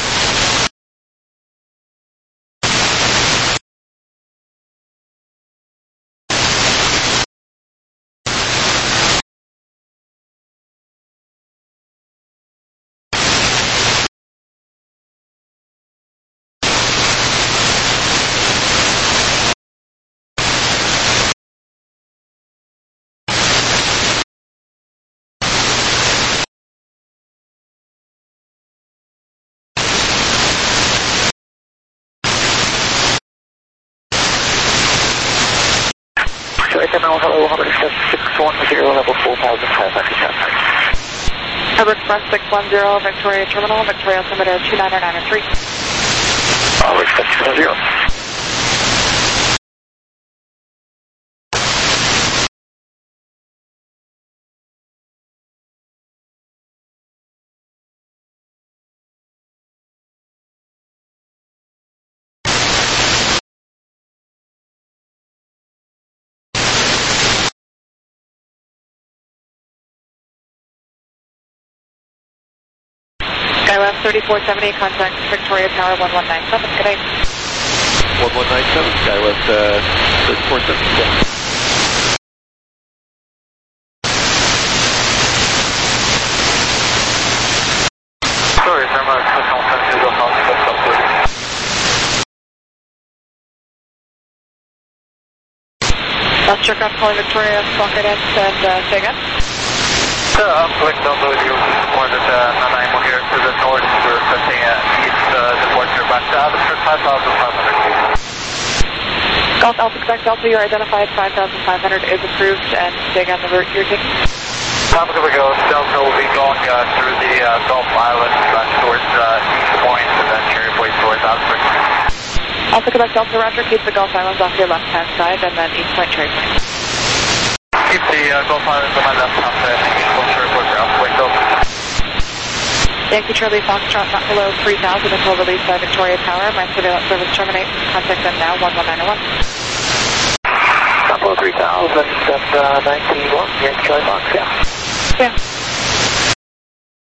Terminal, hello, Hubbard Express 610, level 4,500. Hubbard Express 610, Victoria Terminal, Victoria altimeter 29903. Hubbard Express 610. Skywest 3470, contact Victoria Tower 1197. Good day. 1197, Skywest 3470. Sorry, Thermal, That's Cherkov calling Victoria, Squawk Cadence, and say again. I'm going down the you reported Nanaimo here to the north. We're setting east departure back to Abbotsford 5,500 feet. Golf Alpha Quebec Delta, you're identified 5,500 is approved, and say again the route you're taking. Here we go. Delta will be going through the Gulf Islands back towards East Point and then Cherry Point towards Abbotsford. Alpha Quebec Delta, Roger, keep the Gulf Islands off your left-hand side, and then East Point, Cherry Point. Keep the Gulf Islands on my left hand side, and East Point, Cherry Point, Alpha Quebec Delta. Yankee Charlie Foxtrot, not below 3,000 until released by Victoria Tower. My surveillance service terminates. Contact them now, 11901. Not below 3,000, that's 91, Yankee Charlie Fox, yeah. Yeah.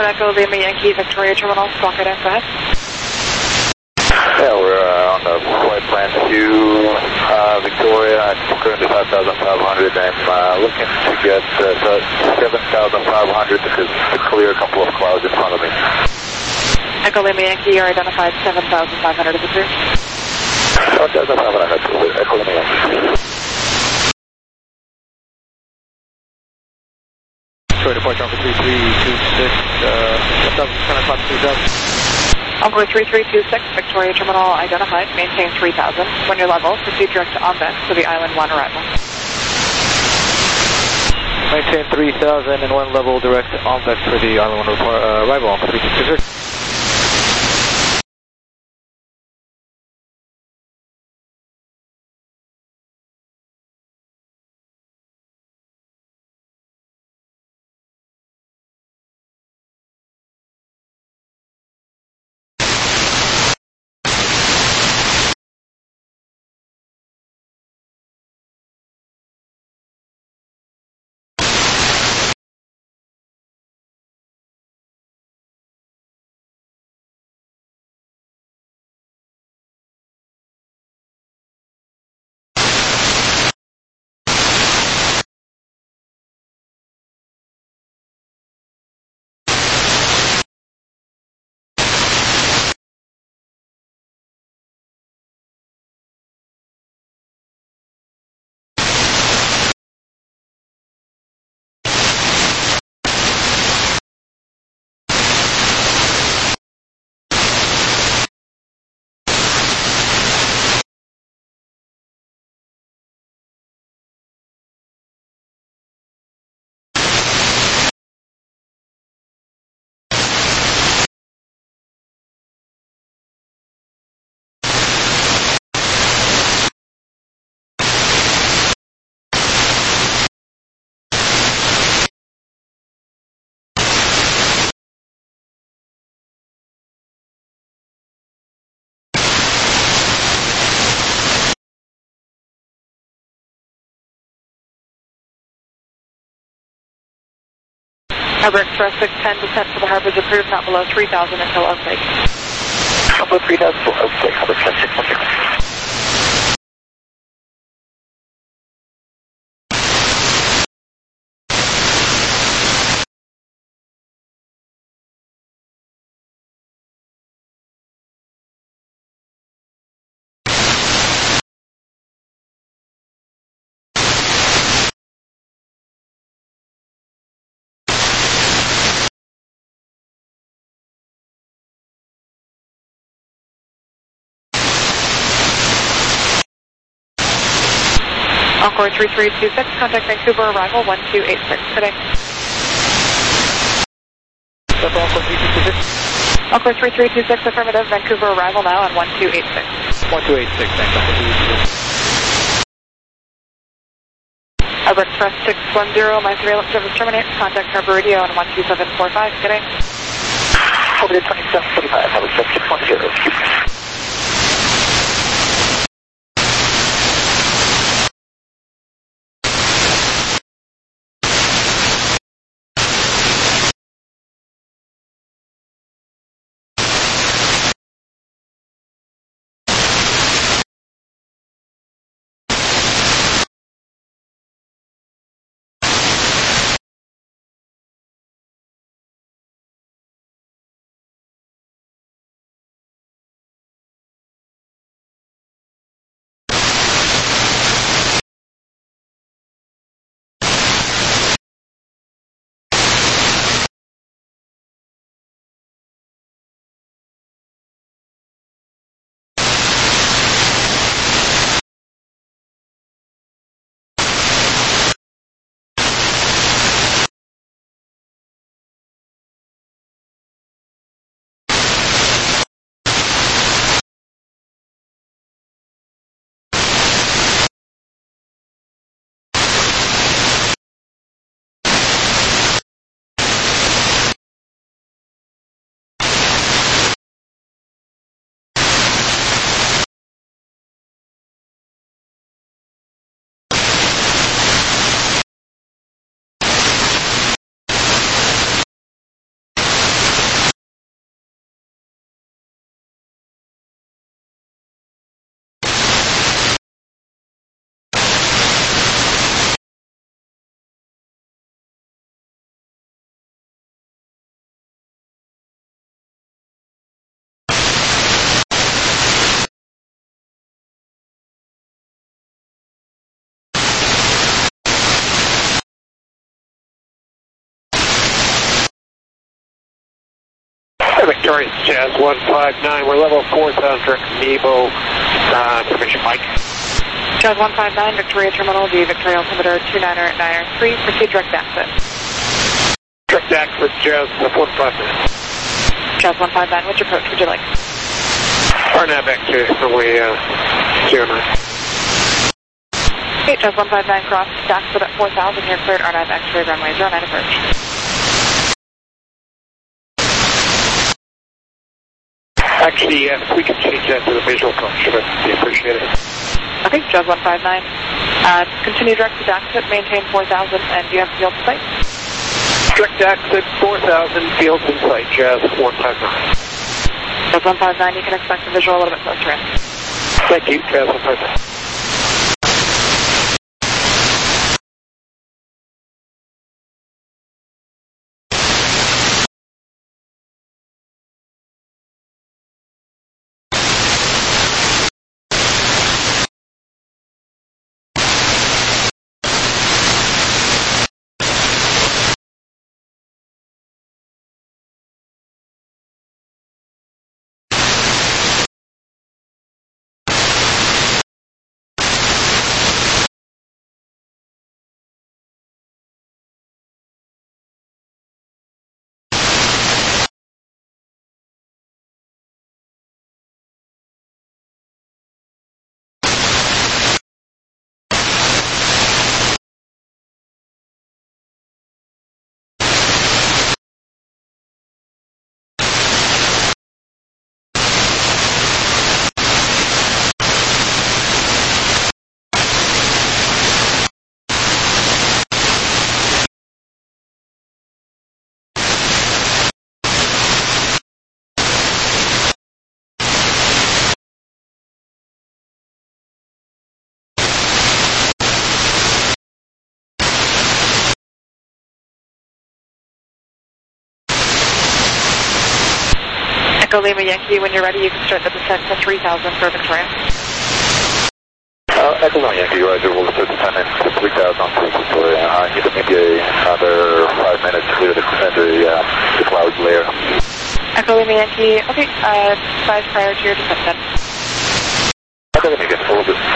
Echo Lima Yankee Victoria Terminal, Squawk Red, go ahead. Yeah, we're on the flight plan to Victoria. I'm currently 5,500. I'm looking to get 7,500 because to clear a couple of clouds in front of me. Echo Lima Yankee, you're identified 7,500 is approved. 7,500, Echo Lima Yankee. Detroit departure number 3326, 10 o'clock 2000. Encore 3326, Victoria Terminal identified, maintain 3000. When you're level, proceed direct to Onvent for the Island 1 arrival. Maintain 3000 and 1 level direct Onvent for the Island 1 arrival on 3626. Harbor Express 610, descent to the harbor is approved, not below 3,000 until Oak Lake. Below 3,000 for Oak Lake, Harbor Express 610. Encore 3326, contact Vancouver, arrival 1286. Good day. That's Encore 3326. Encore 3326, affirmative, Vancouver, arrival now on 1286. 1286, thanks, Encore 3326. Harbor Express 610, my surveillance service terminates, contact Harbor Radio on 12745. Good day. Over to 2745, Harbor Express 610. Victoria, Jazz 159. We're level 4,000 direct Nebo. Information, Mike. Jazz 159, Victoria Terminal, the Victoria altimeter 29993. Proceed direct exit. Direct exit, Jazz 159. Jazz 159, which approach would you like? RNAV X-ray, runway 09. Okay, Jazz 159, cross, exit at 4,000. You're cleared, RNAV X-ray, runway 09 approach. Actually, yes, we can change that to the visual approach. Should I appreciate it? Okay, Jazz 159. Continue direct to exit, maintain 4,000, and do you have field in sight? Direct exit, 4,000, fields in sight, Jazz 159. Jazz 159, you can expect the visual a little bit closer in. Thank you, Jazz 159. Echo Lima Yankee, when you're ready, you can start the descent to 3,000 for Victoria. Echo Lima Yankee, Roger, we'll start descending to 3,000 for Victoria. I need to maybe another 5 minutes to clear the cloud layer. Echo Lima Yankee, okay, size prior to your descent then. Echo Lima Yankee, hold this.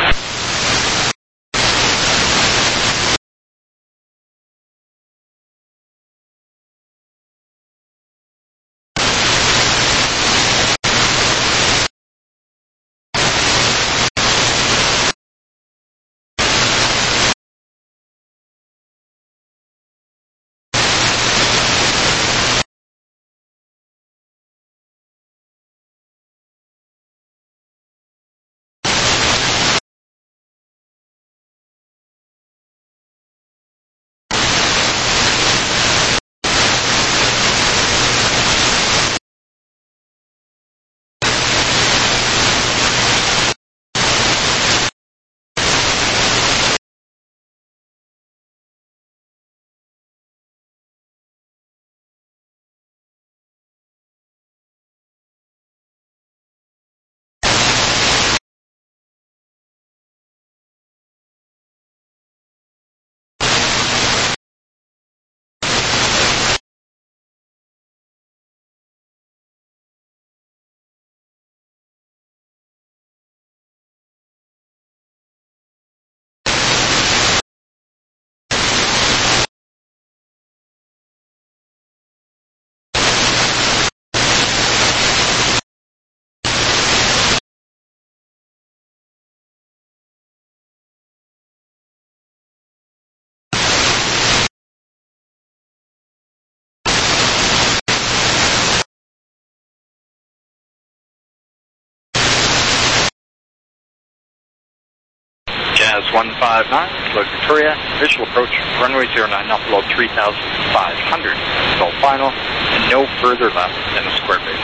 Jazz 159, Float Victoria, visual approach, runway 09, upload 3,500. So final, and no further left than a square base.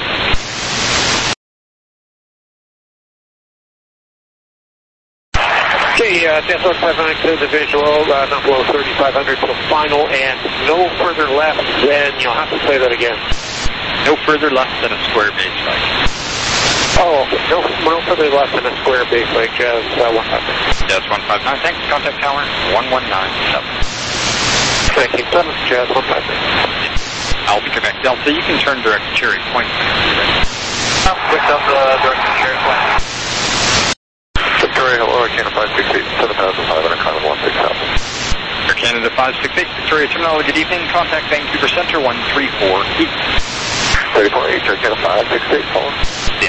Okay, Jazz 159 to the visual, not below 3,500, so final, and no further left than, you'll have to say that again. No further left than a square base flight. Oh, no further left than a square base like Jazz 159. Jazz 159, thanks. Contact tower 1197. Thank you, Jazz 159. Alpha Quebec Delta, you can turn direct to Cherry Point. Quick Delta, direct to Cherry Point. Victoria, hello, Canada 568, 7,500, climb 16,000. Air Canada 568, Victoria Terminal, good evening. Contact Vancouver Center 134 East. 34 East, Air Canada 568, phone. Yeah.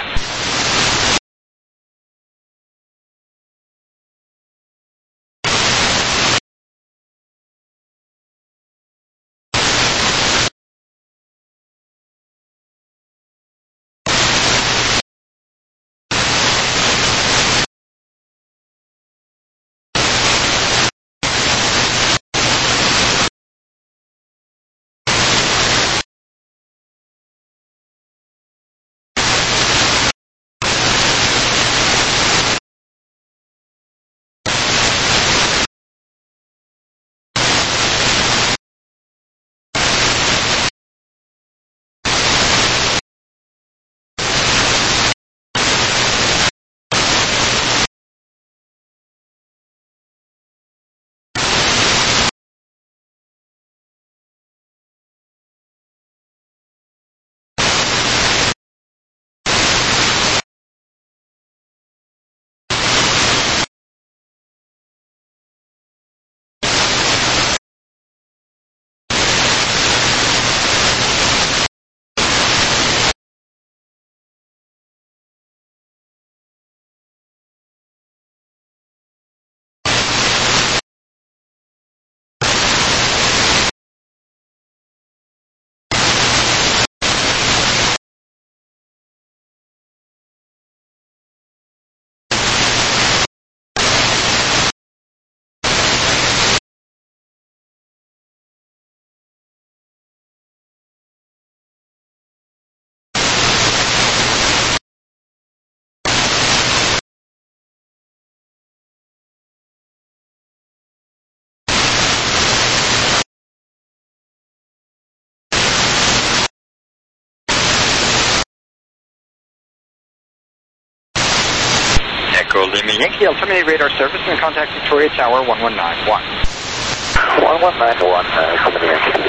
Echo Lima Yankee, I'll terminate radar service and contact Victoria Tower 1191. 1191, coming Yankee.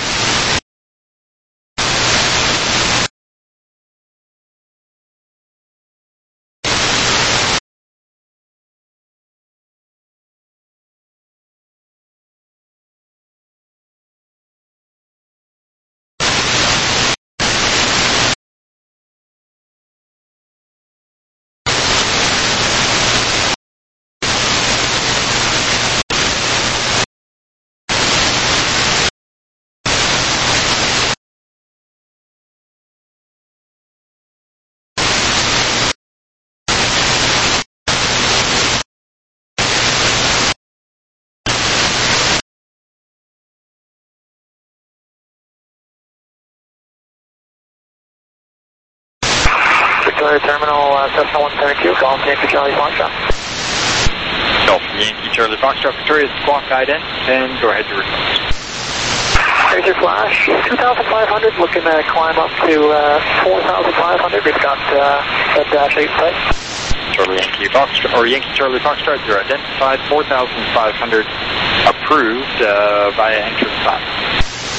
Victoria Terminal, Cessna 172, Golf Yankee Charlie Foxtrot. Delta Yankee Charlie Foxtrot, Victoria Squawk Ident, and go ahead to request. Here's your flash, 2,500, looking to climb up to 4,500. We've got that dash 8 sight. Charlie Yankee Foxtrot, or Yankee Charlie Foxtrot, you're identified, 4,500, approved via entrance time.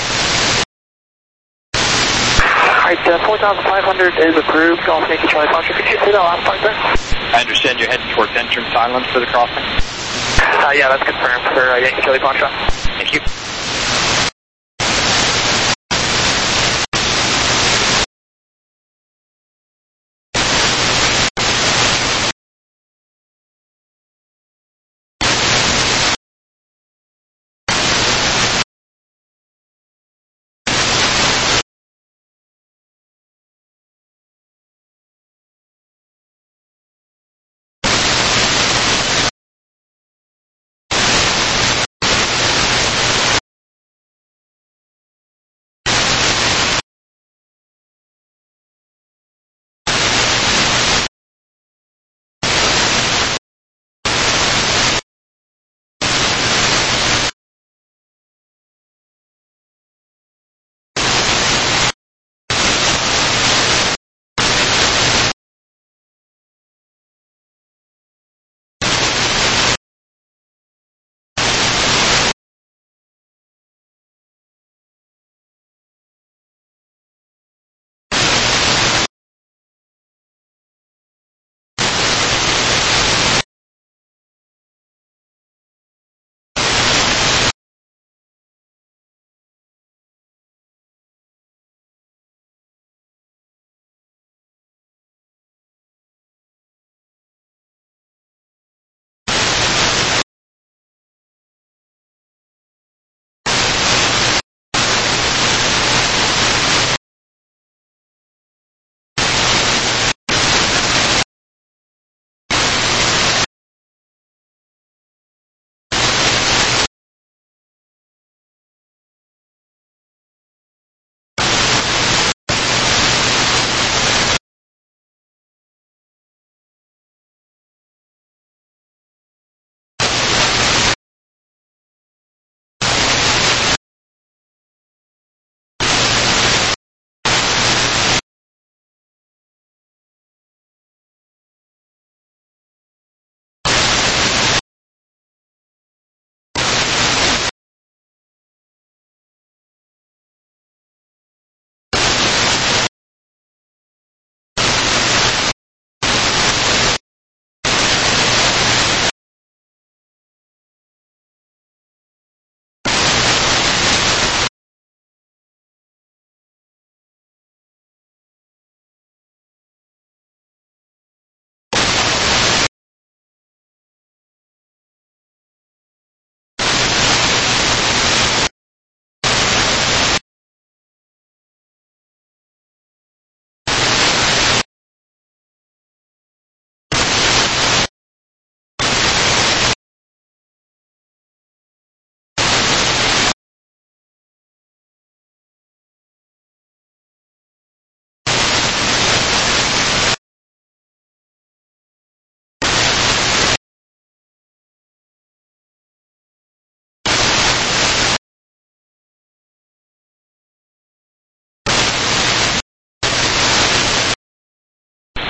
Alright, 4,500 is approved, Golf Yankee Charlie Foxtrot. Could you say that last part there? I understand you're heading towards entrance island for the crossing? Yeah, that's confirmed for Yankee Charlie Foxtrot. Thank you.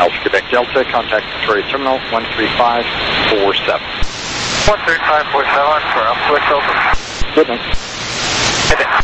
Alpha Quebec Delta, contact Victoria Terminal 13547. 13547 for Alpha Quebec Delta. Good night. Good day.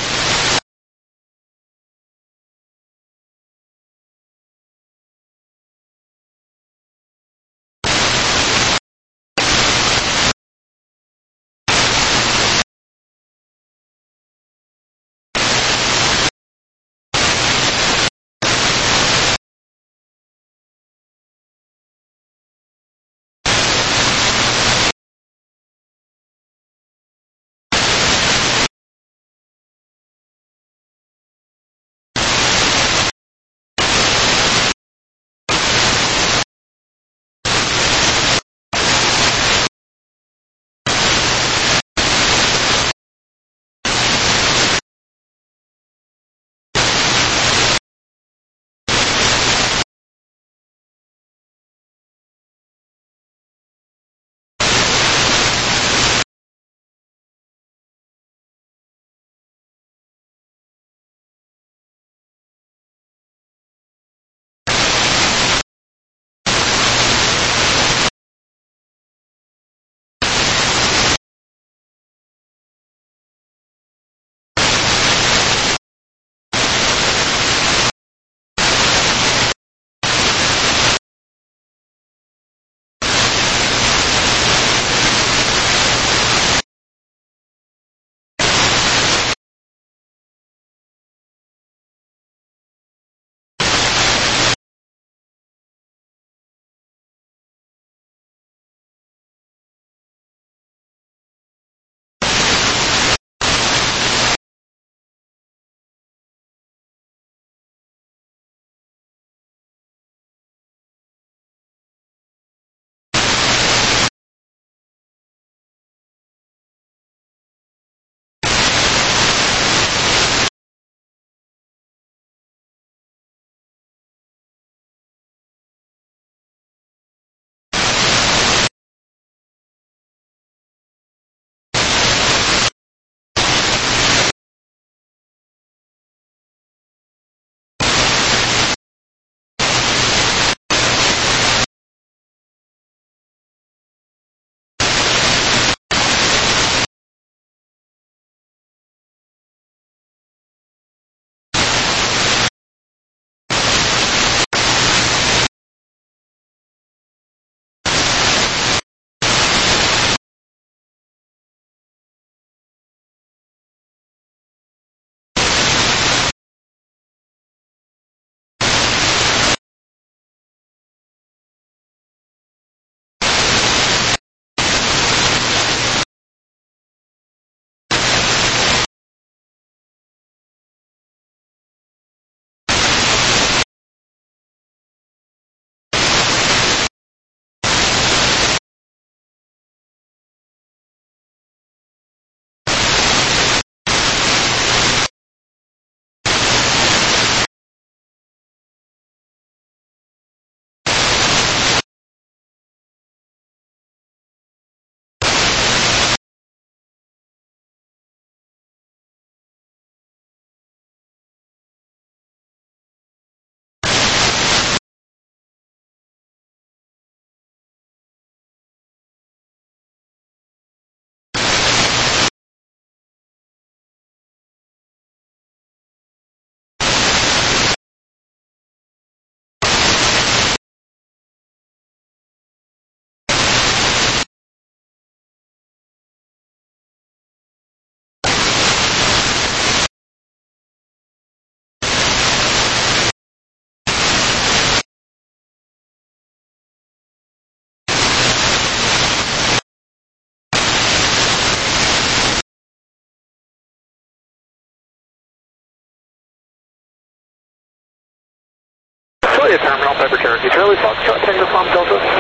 Terminal, Piper Cherokee, Charlie Foxtrot, Tango Palm Delta.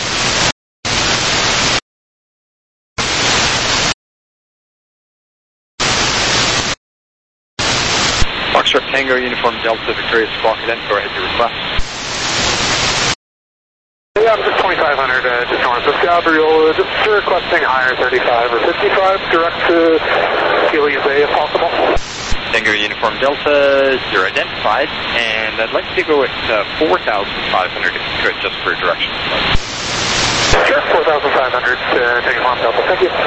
Foxtrot Tango, Uniform Delta, Victoria Squawk Event, go ahead, your request. Yeah, I'm just 2500 just north of Gabriel, just requesting higher 35 or 55, direct to Helios Bay if possible. Tango Uniform Delta, you're identified, and I'd like you to go at 4,500 if you could, just for direction. Sure, 4,500, Tango Uniform Delta, thank you.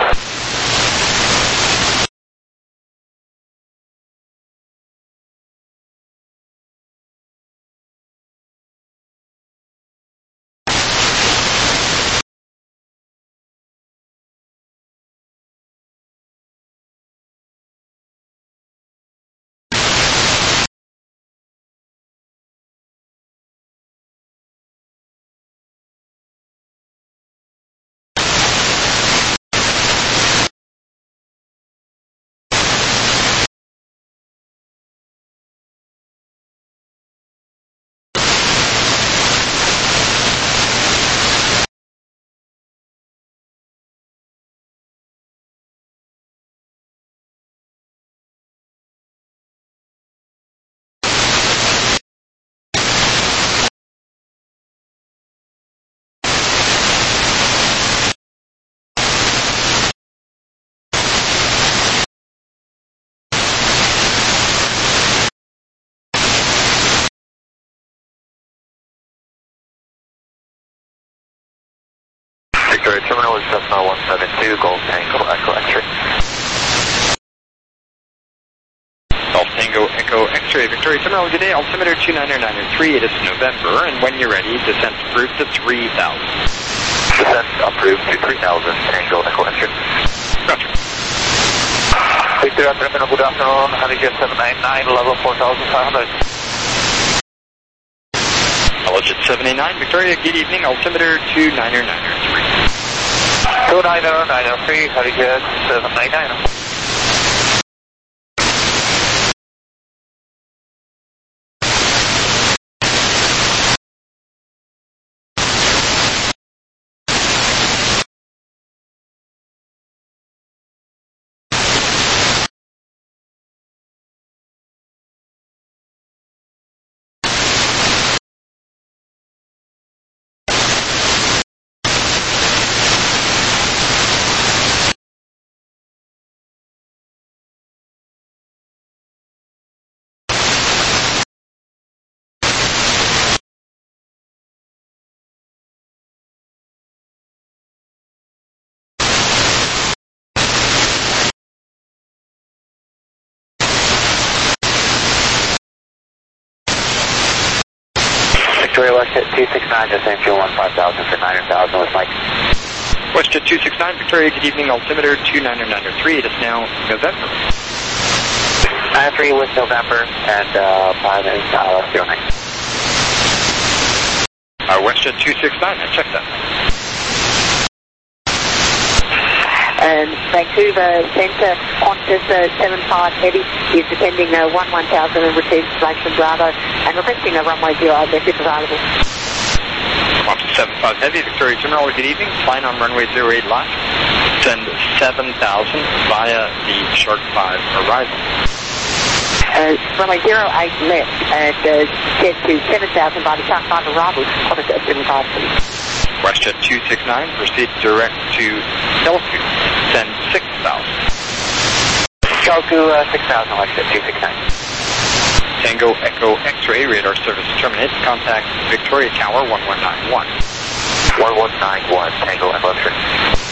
Victoria Terminal is Cessna 172, Golf Tango Echo X-ray. Golf Tango Echo X-ray, Victoria Terminal, good day, altimeter 29903, it is November, and when you're ready, descent approved to 3,000. Descent approved to 3,000, Tango Echo X-ray. Roger. Victoria Terminal, good afternoon, Helijet 799, level 4,500. Helijet 789, Victoria, good evening, altimeter 29903. 29903, Helijet 799. Victoria WestJet 269, descent fuel 15,000 for 9,000 with Mike. WestJet 269, Victoria, good evening, altimeter 29903, it is now November. 93 with November, and 5 is 09. WestJet 269, I checked that. Vancouver Centre, Qantas 75 Heavy is descending 1000 and receives Blankson Bravo and requesting a runway 0 if available. Qantas 75 Heavy, Victoria Terminal, good evening, flying on runway 08 left, send 7,000 via the Shark 5 arrival. Runway 08 left and get to 7,000 by the Shark 5 arrival, Qantas 75 Heavy. WestJet 269, proceed direct to Kelku, send 6,000. Kelku 6,000, WestJet 269. Tango Echo X-ray, radar service terminates, contact Victoria Tower 1191. 1191, Tango Echo X-ray.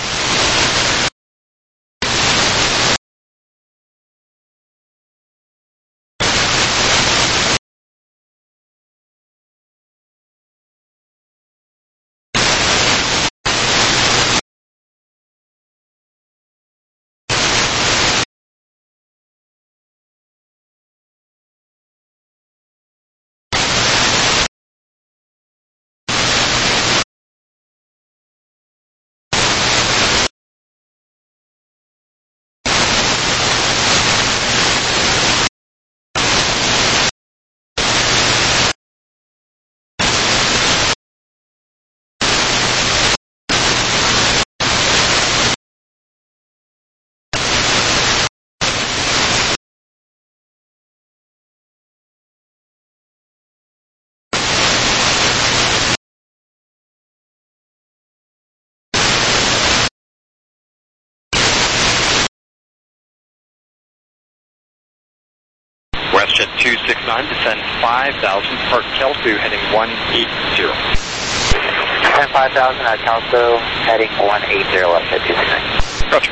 269, descend 5,000, depart Kelso, heading 180. Descend 5,000 at Kelso, heading 180 left at 269. Roger.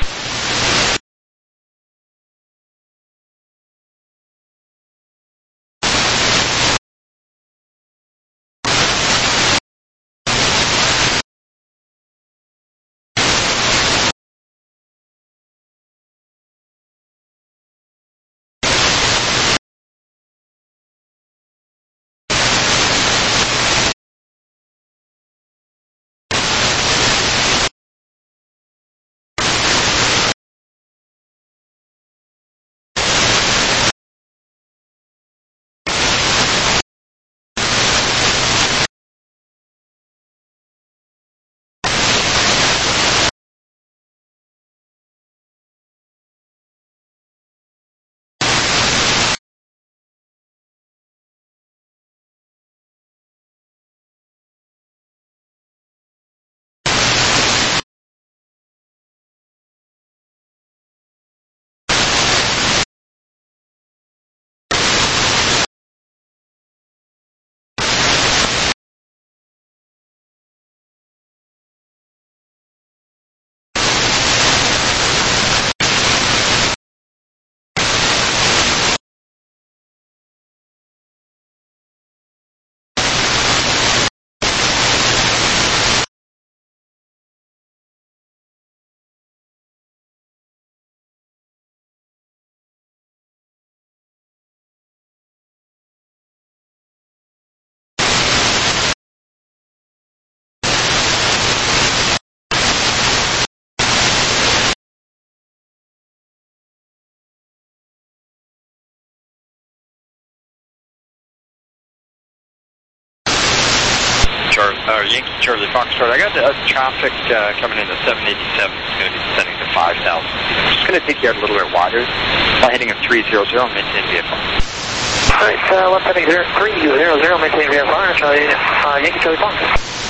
Yankee Charlie Foxtrot. I got traffic coming in at 787. It's going to be descending to 5,000. I'm just going to take you out a little bit wider by heading at 300 and maintain VFR. Alright, what's heading 300, maintain VFR, Yankee Charlie Fox.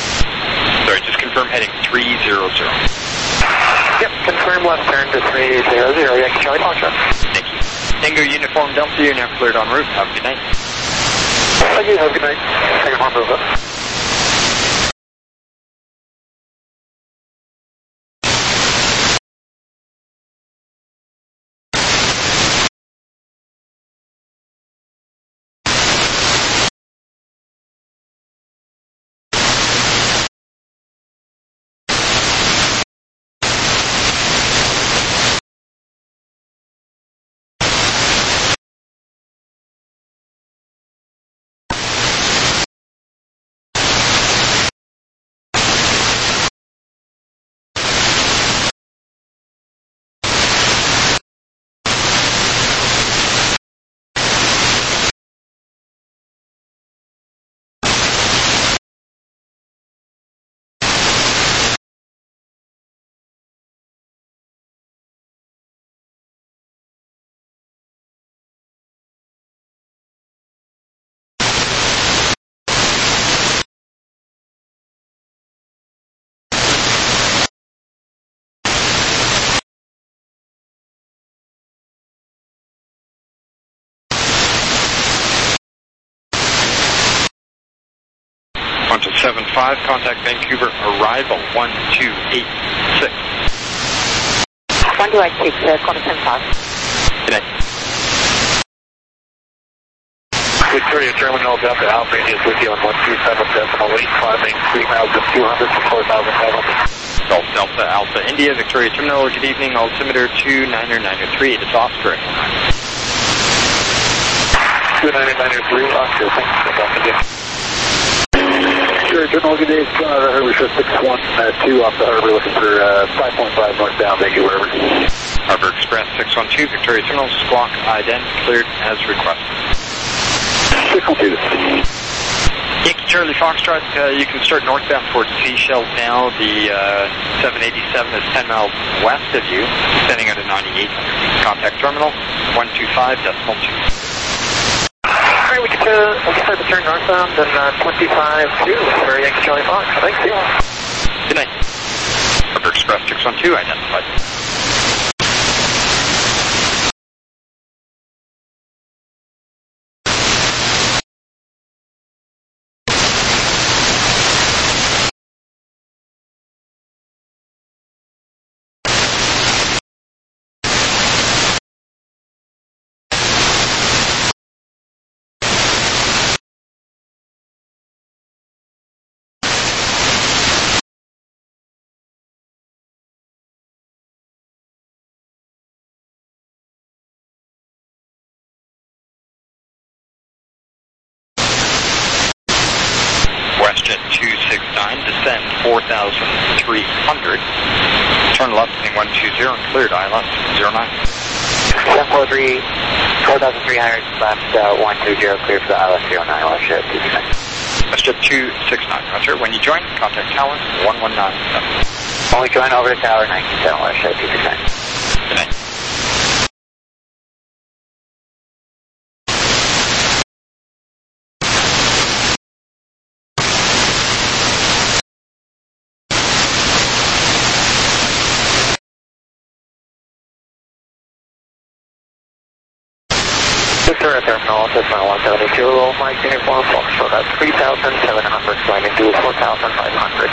Sorry, just confirm heading 300. Yep, confirm left turn to 300, Yankee Charlie Fox. Thank you. Tango Uniform Delta, you're now cleared en route. Have a good night. Thank you, have a good night. Tango Uniform Delta. Onto 75, contact Vancouver, arrival 1286. 1286, contact 75. Good night. Victoria Terminal Delta Alpha is with you on 127.8, climbing 3,200 to 4,500. Golf Delta Alpha India, Victoria Terminal, good evening, altimeter 29903, it is Oscar. 29903, Oscar, thanks. Victoria Terminal, good day, it's Harbor 612 off the harbor, looking for 5.5 northbound, Vancouver Harbor. Harbor Express 612, Victoria Terminal, squawk ident, cleared as requested. 612. Yankee Charlie Foxtrot, you can start northbound towards Seychelles now. The 787 is 10 miles west of you, descending out of 98. Contact terminal 125.2. Alright, we can start the turn northbound and 25-2 for Yankee Charlie Fox. Thanks, see you. Good night. Harbor Express 612 identified. descend 4,300. Turn left, heading 120, and cleared ILS 09. 743, 4,300 left, 120, clear for the ILS 09, Westjet 269. Westjet 269, roger. When you join, contact tower 1197. Only join over to tower 97, Westjet 269. Good night. Victoria Terminal, Cessna 172, Mike Uniform Fox, so that's 3,700, flying into 4,500.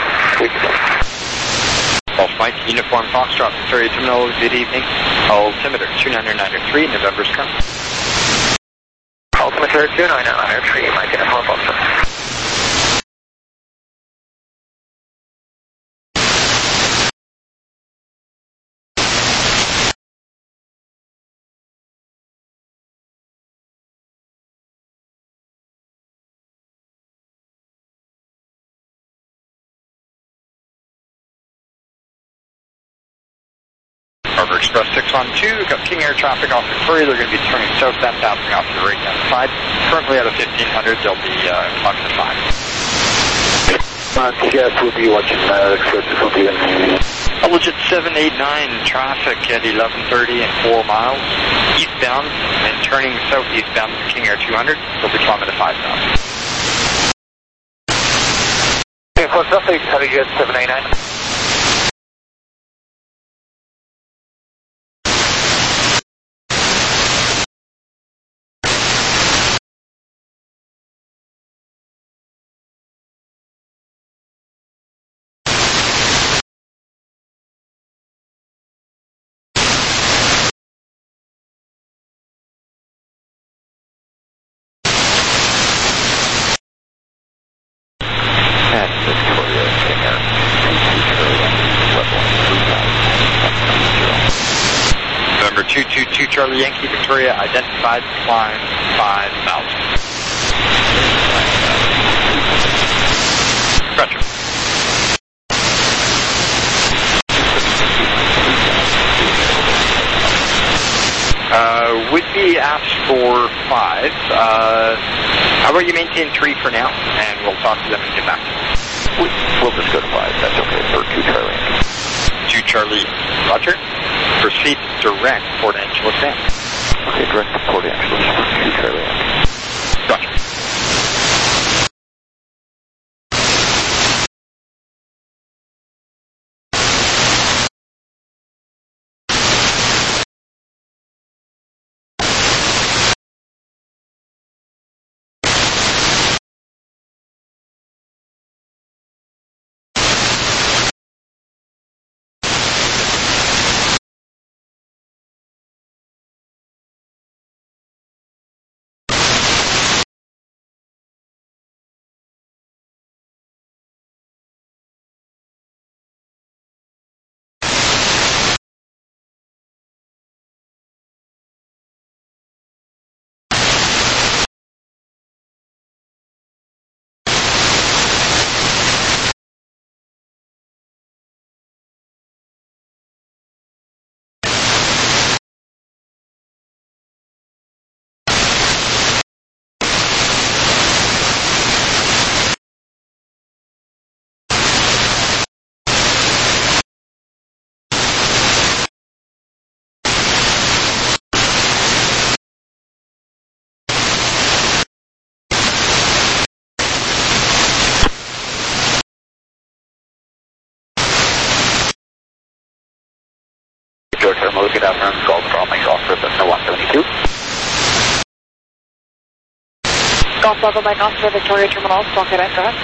False Mike, Uniform Foxtrot, Victoria Terminal, good evening. Altimeter 29993, November's come. Altimeter 29993, Mike Uniform Foxtrot. Harbor Express 612, we've got King Air traffic off Victoria. They're going to be turning southbound, bouncing off the right hand side. Currently out of 1500, they'll be clocked at 5. TS will be watching Express 612. Legit 789 traffic at 11:30 and 4 miles. Eastbound and turning southeastbound to King Air 200, they'll be climbing to 5,000. Okay, what's up, how do you get 789? November 222 Charlie Yankee, Victoria, identified, climb 5,000. Roger. Would be asked for 5. How about you maintain 3 for now, and we'll talk to them and get back to you. We'll just go to 5, that's okay, for 2 Charlie. 2 Charlie, roger. Proceed direct Port Angeles down. Okay, direct to Port Angeles for 2 Charlie. Roger. Terminal, good afternoon, Golf Bravo Mike Oscar, Cessna 172. Golf Bravo Mike Oscar, Victoria Terminal, Squawk Quebec, go ahead.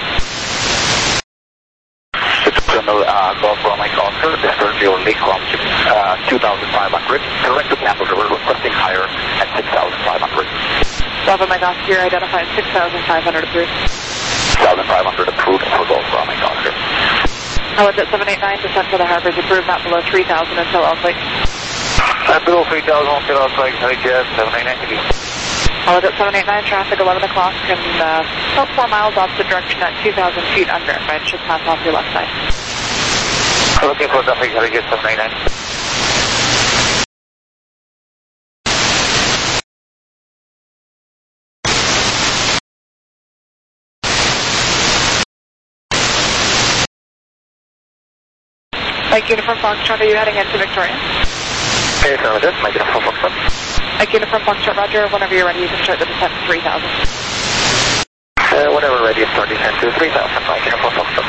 Terminal, Golf Bravo Mike Oscar, this is your Lake Longitude, 2,500, direct to Campbell River, requesting higher at 6,500. Bravo Mike Oscar, identified 6,500 approved. 6,500 approved for Golf Bravo Mike Oscar. Legit 789, descent for the harbor is approved, not below 3,000 until Elk Lake. Below 3,000 until Elk Lake, Legit 789. I'll at 789 traffic, 11 o'clock, and about 4 miles opposite direction at 2,000 feet under, but it should pass off your left side. Looking for traffic, Harrogate 789. Mike Uniform Foxtrot, are you heading into Victoria? Hey, affirmative, Mike Uniform Foxtrot. Mike Uniform Foxtrot, roger. Whenever you're ready, you can start the descent to 3,000. Whenever ready, start descent to 3,000, Mike Uniform Foxtrot.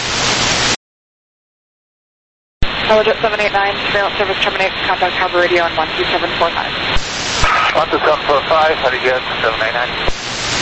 Hellojet 789, surveillance service terminates, contact Harbor Radio on 12745. 12745, Harrogate 789.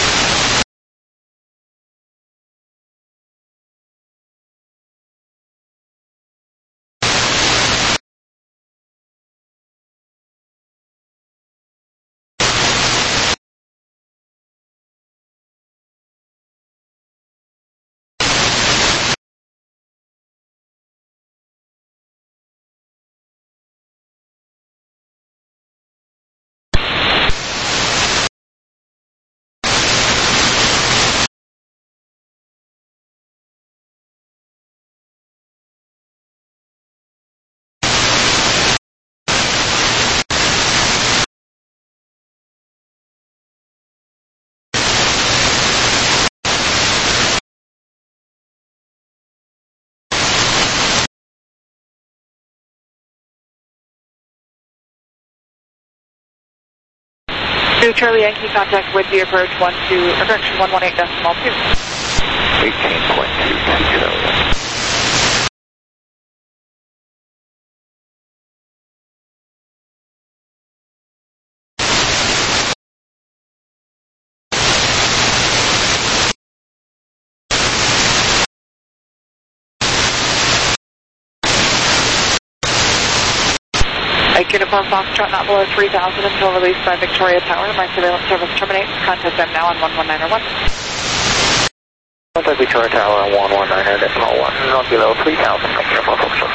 New Charlie Yankee, contact with the approach 11.18.2. 18.22 Charlie. Mike Uniform Foxtrot, not below 3,000 until released by Victoria Tower. My surveillance service terminates. Contact them now on 11901. Contact Victoria Tower on 119.1, not below 3,000, Mike Uniform Foxtrot.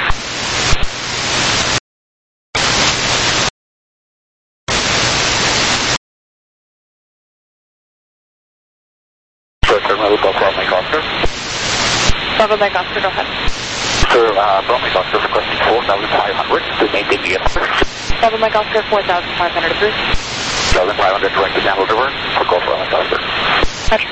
Terminal Bravo Mike Oscar. Bravo Mike Oscar, go ahead. Sir, Bravo Mike Oscar requesting 4,500 to maintain the airport. Bravo Mike Oscar, 4,500 approved. 4,500 direct to San River for Golf Bravo Mike Oscar. Roger.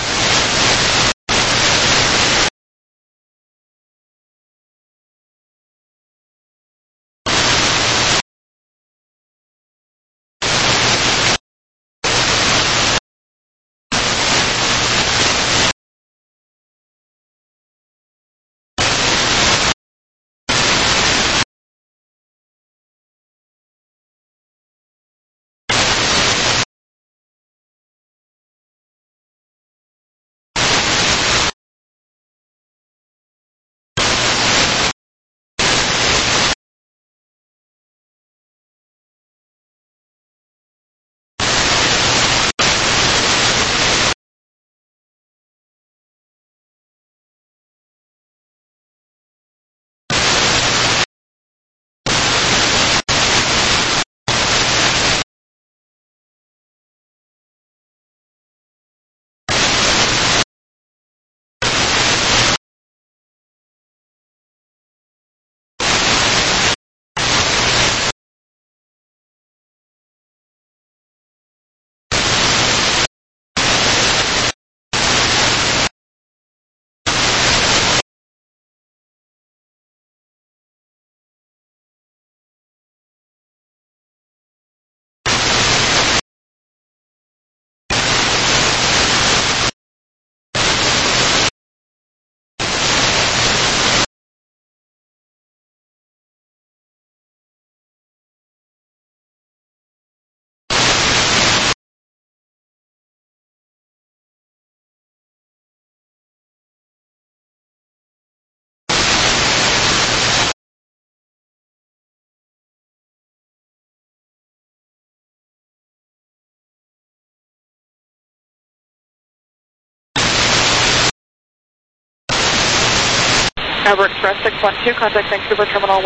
Harbor Express 612, contact Vancouver Terminal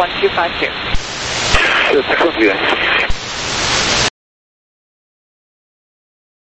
1252. Good,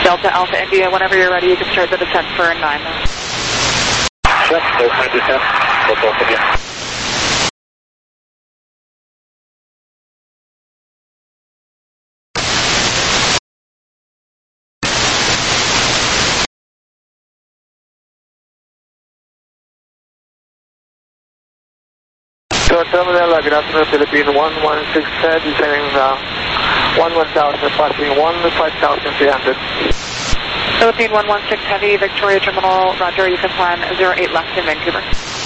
Delta Alpha India, whenever you're ready, you can start the descent for 9 miles. Yep, there's my descent. Delta Alpha India. So terminal, good afternoon, Philippine 116, descending 11,000, passing 15,300. Philippine 116 Heavy, Victoria Terminal, roger, you can climb 08 left in Vancouver.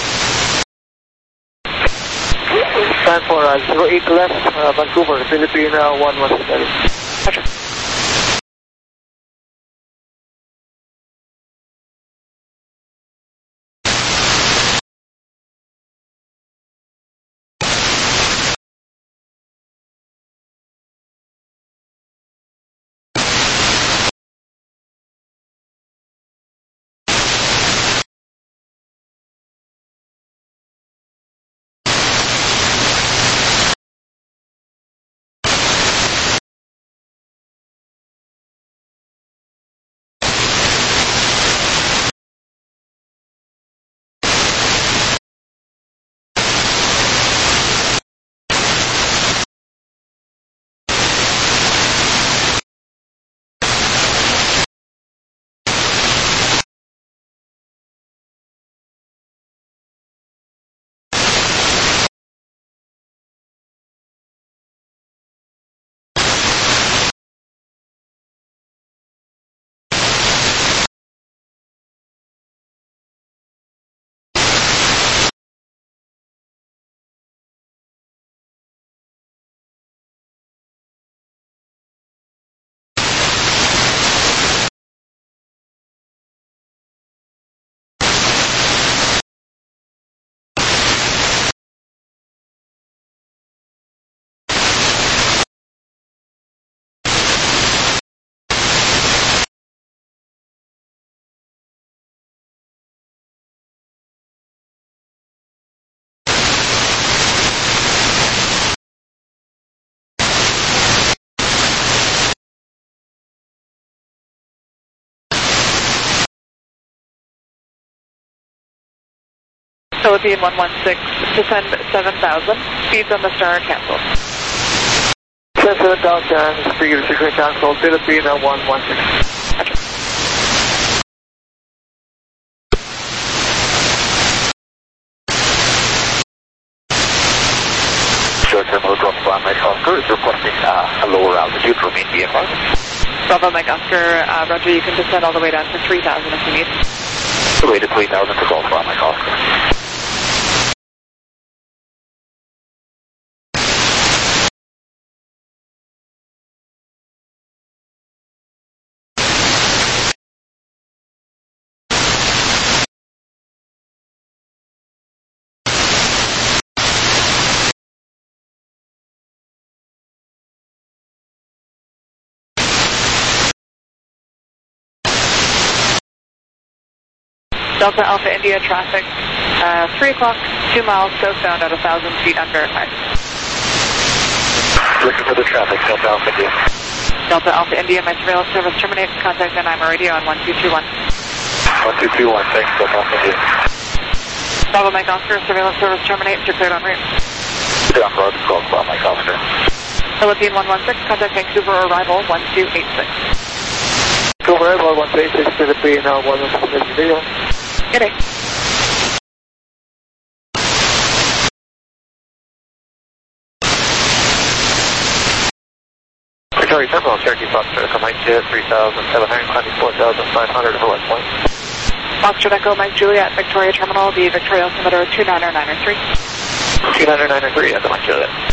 Time for 08 left, Vancouver, Philippine 116 Heavy. Roger. Philippine 116, descend 7,000, speeds on the star canceled. 7,000, speed secret cancelled, Philippine 116. Roger. Short terminal drop by Mike Oscar is requesting a lower altitude from India. Bravo Mike Oscar, roger, you can descend all the way down to 3,000 if you need. The way to 3,000 for Golf by Mike Oscar. Delta Alpha India traffic, 3 o'clock, 2 miles southbound at 1,000 feet unverified. Looking for the traffic, Delta Alpha India. Delta Alpha India, my surveillance service terminates. Contact NIMA radio on 1221. 1221, thanks, Delta Alpha India. Bravo Mike Oscar, surveillance service terminates. You're cleared en route. Down road, Golf by Mike Oscar. Philippine 116, contact Vancouver arrival 1286. Vancouver arrival 1286, Philippine 116 video. Good day. Victoria Terminal, Cherokee Foxtrot, Mike 3,700, climbing 4,500 over West Point. Foxtrot Echo, Mike Juliet, Victoria Terminal, the Victoria altimeter 29903. 29903 at the Mike Juliet.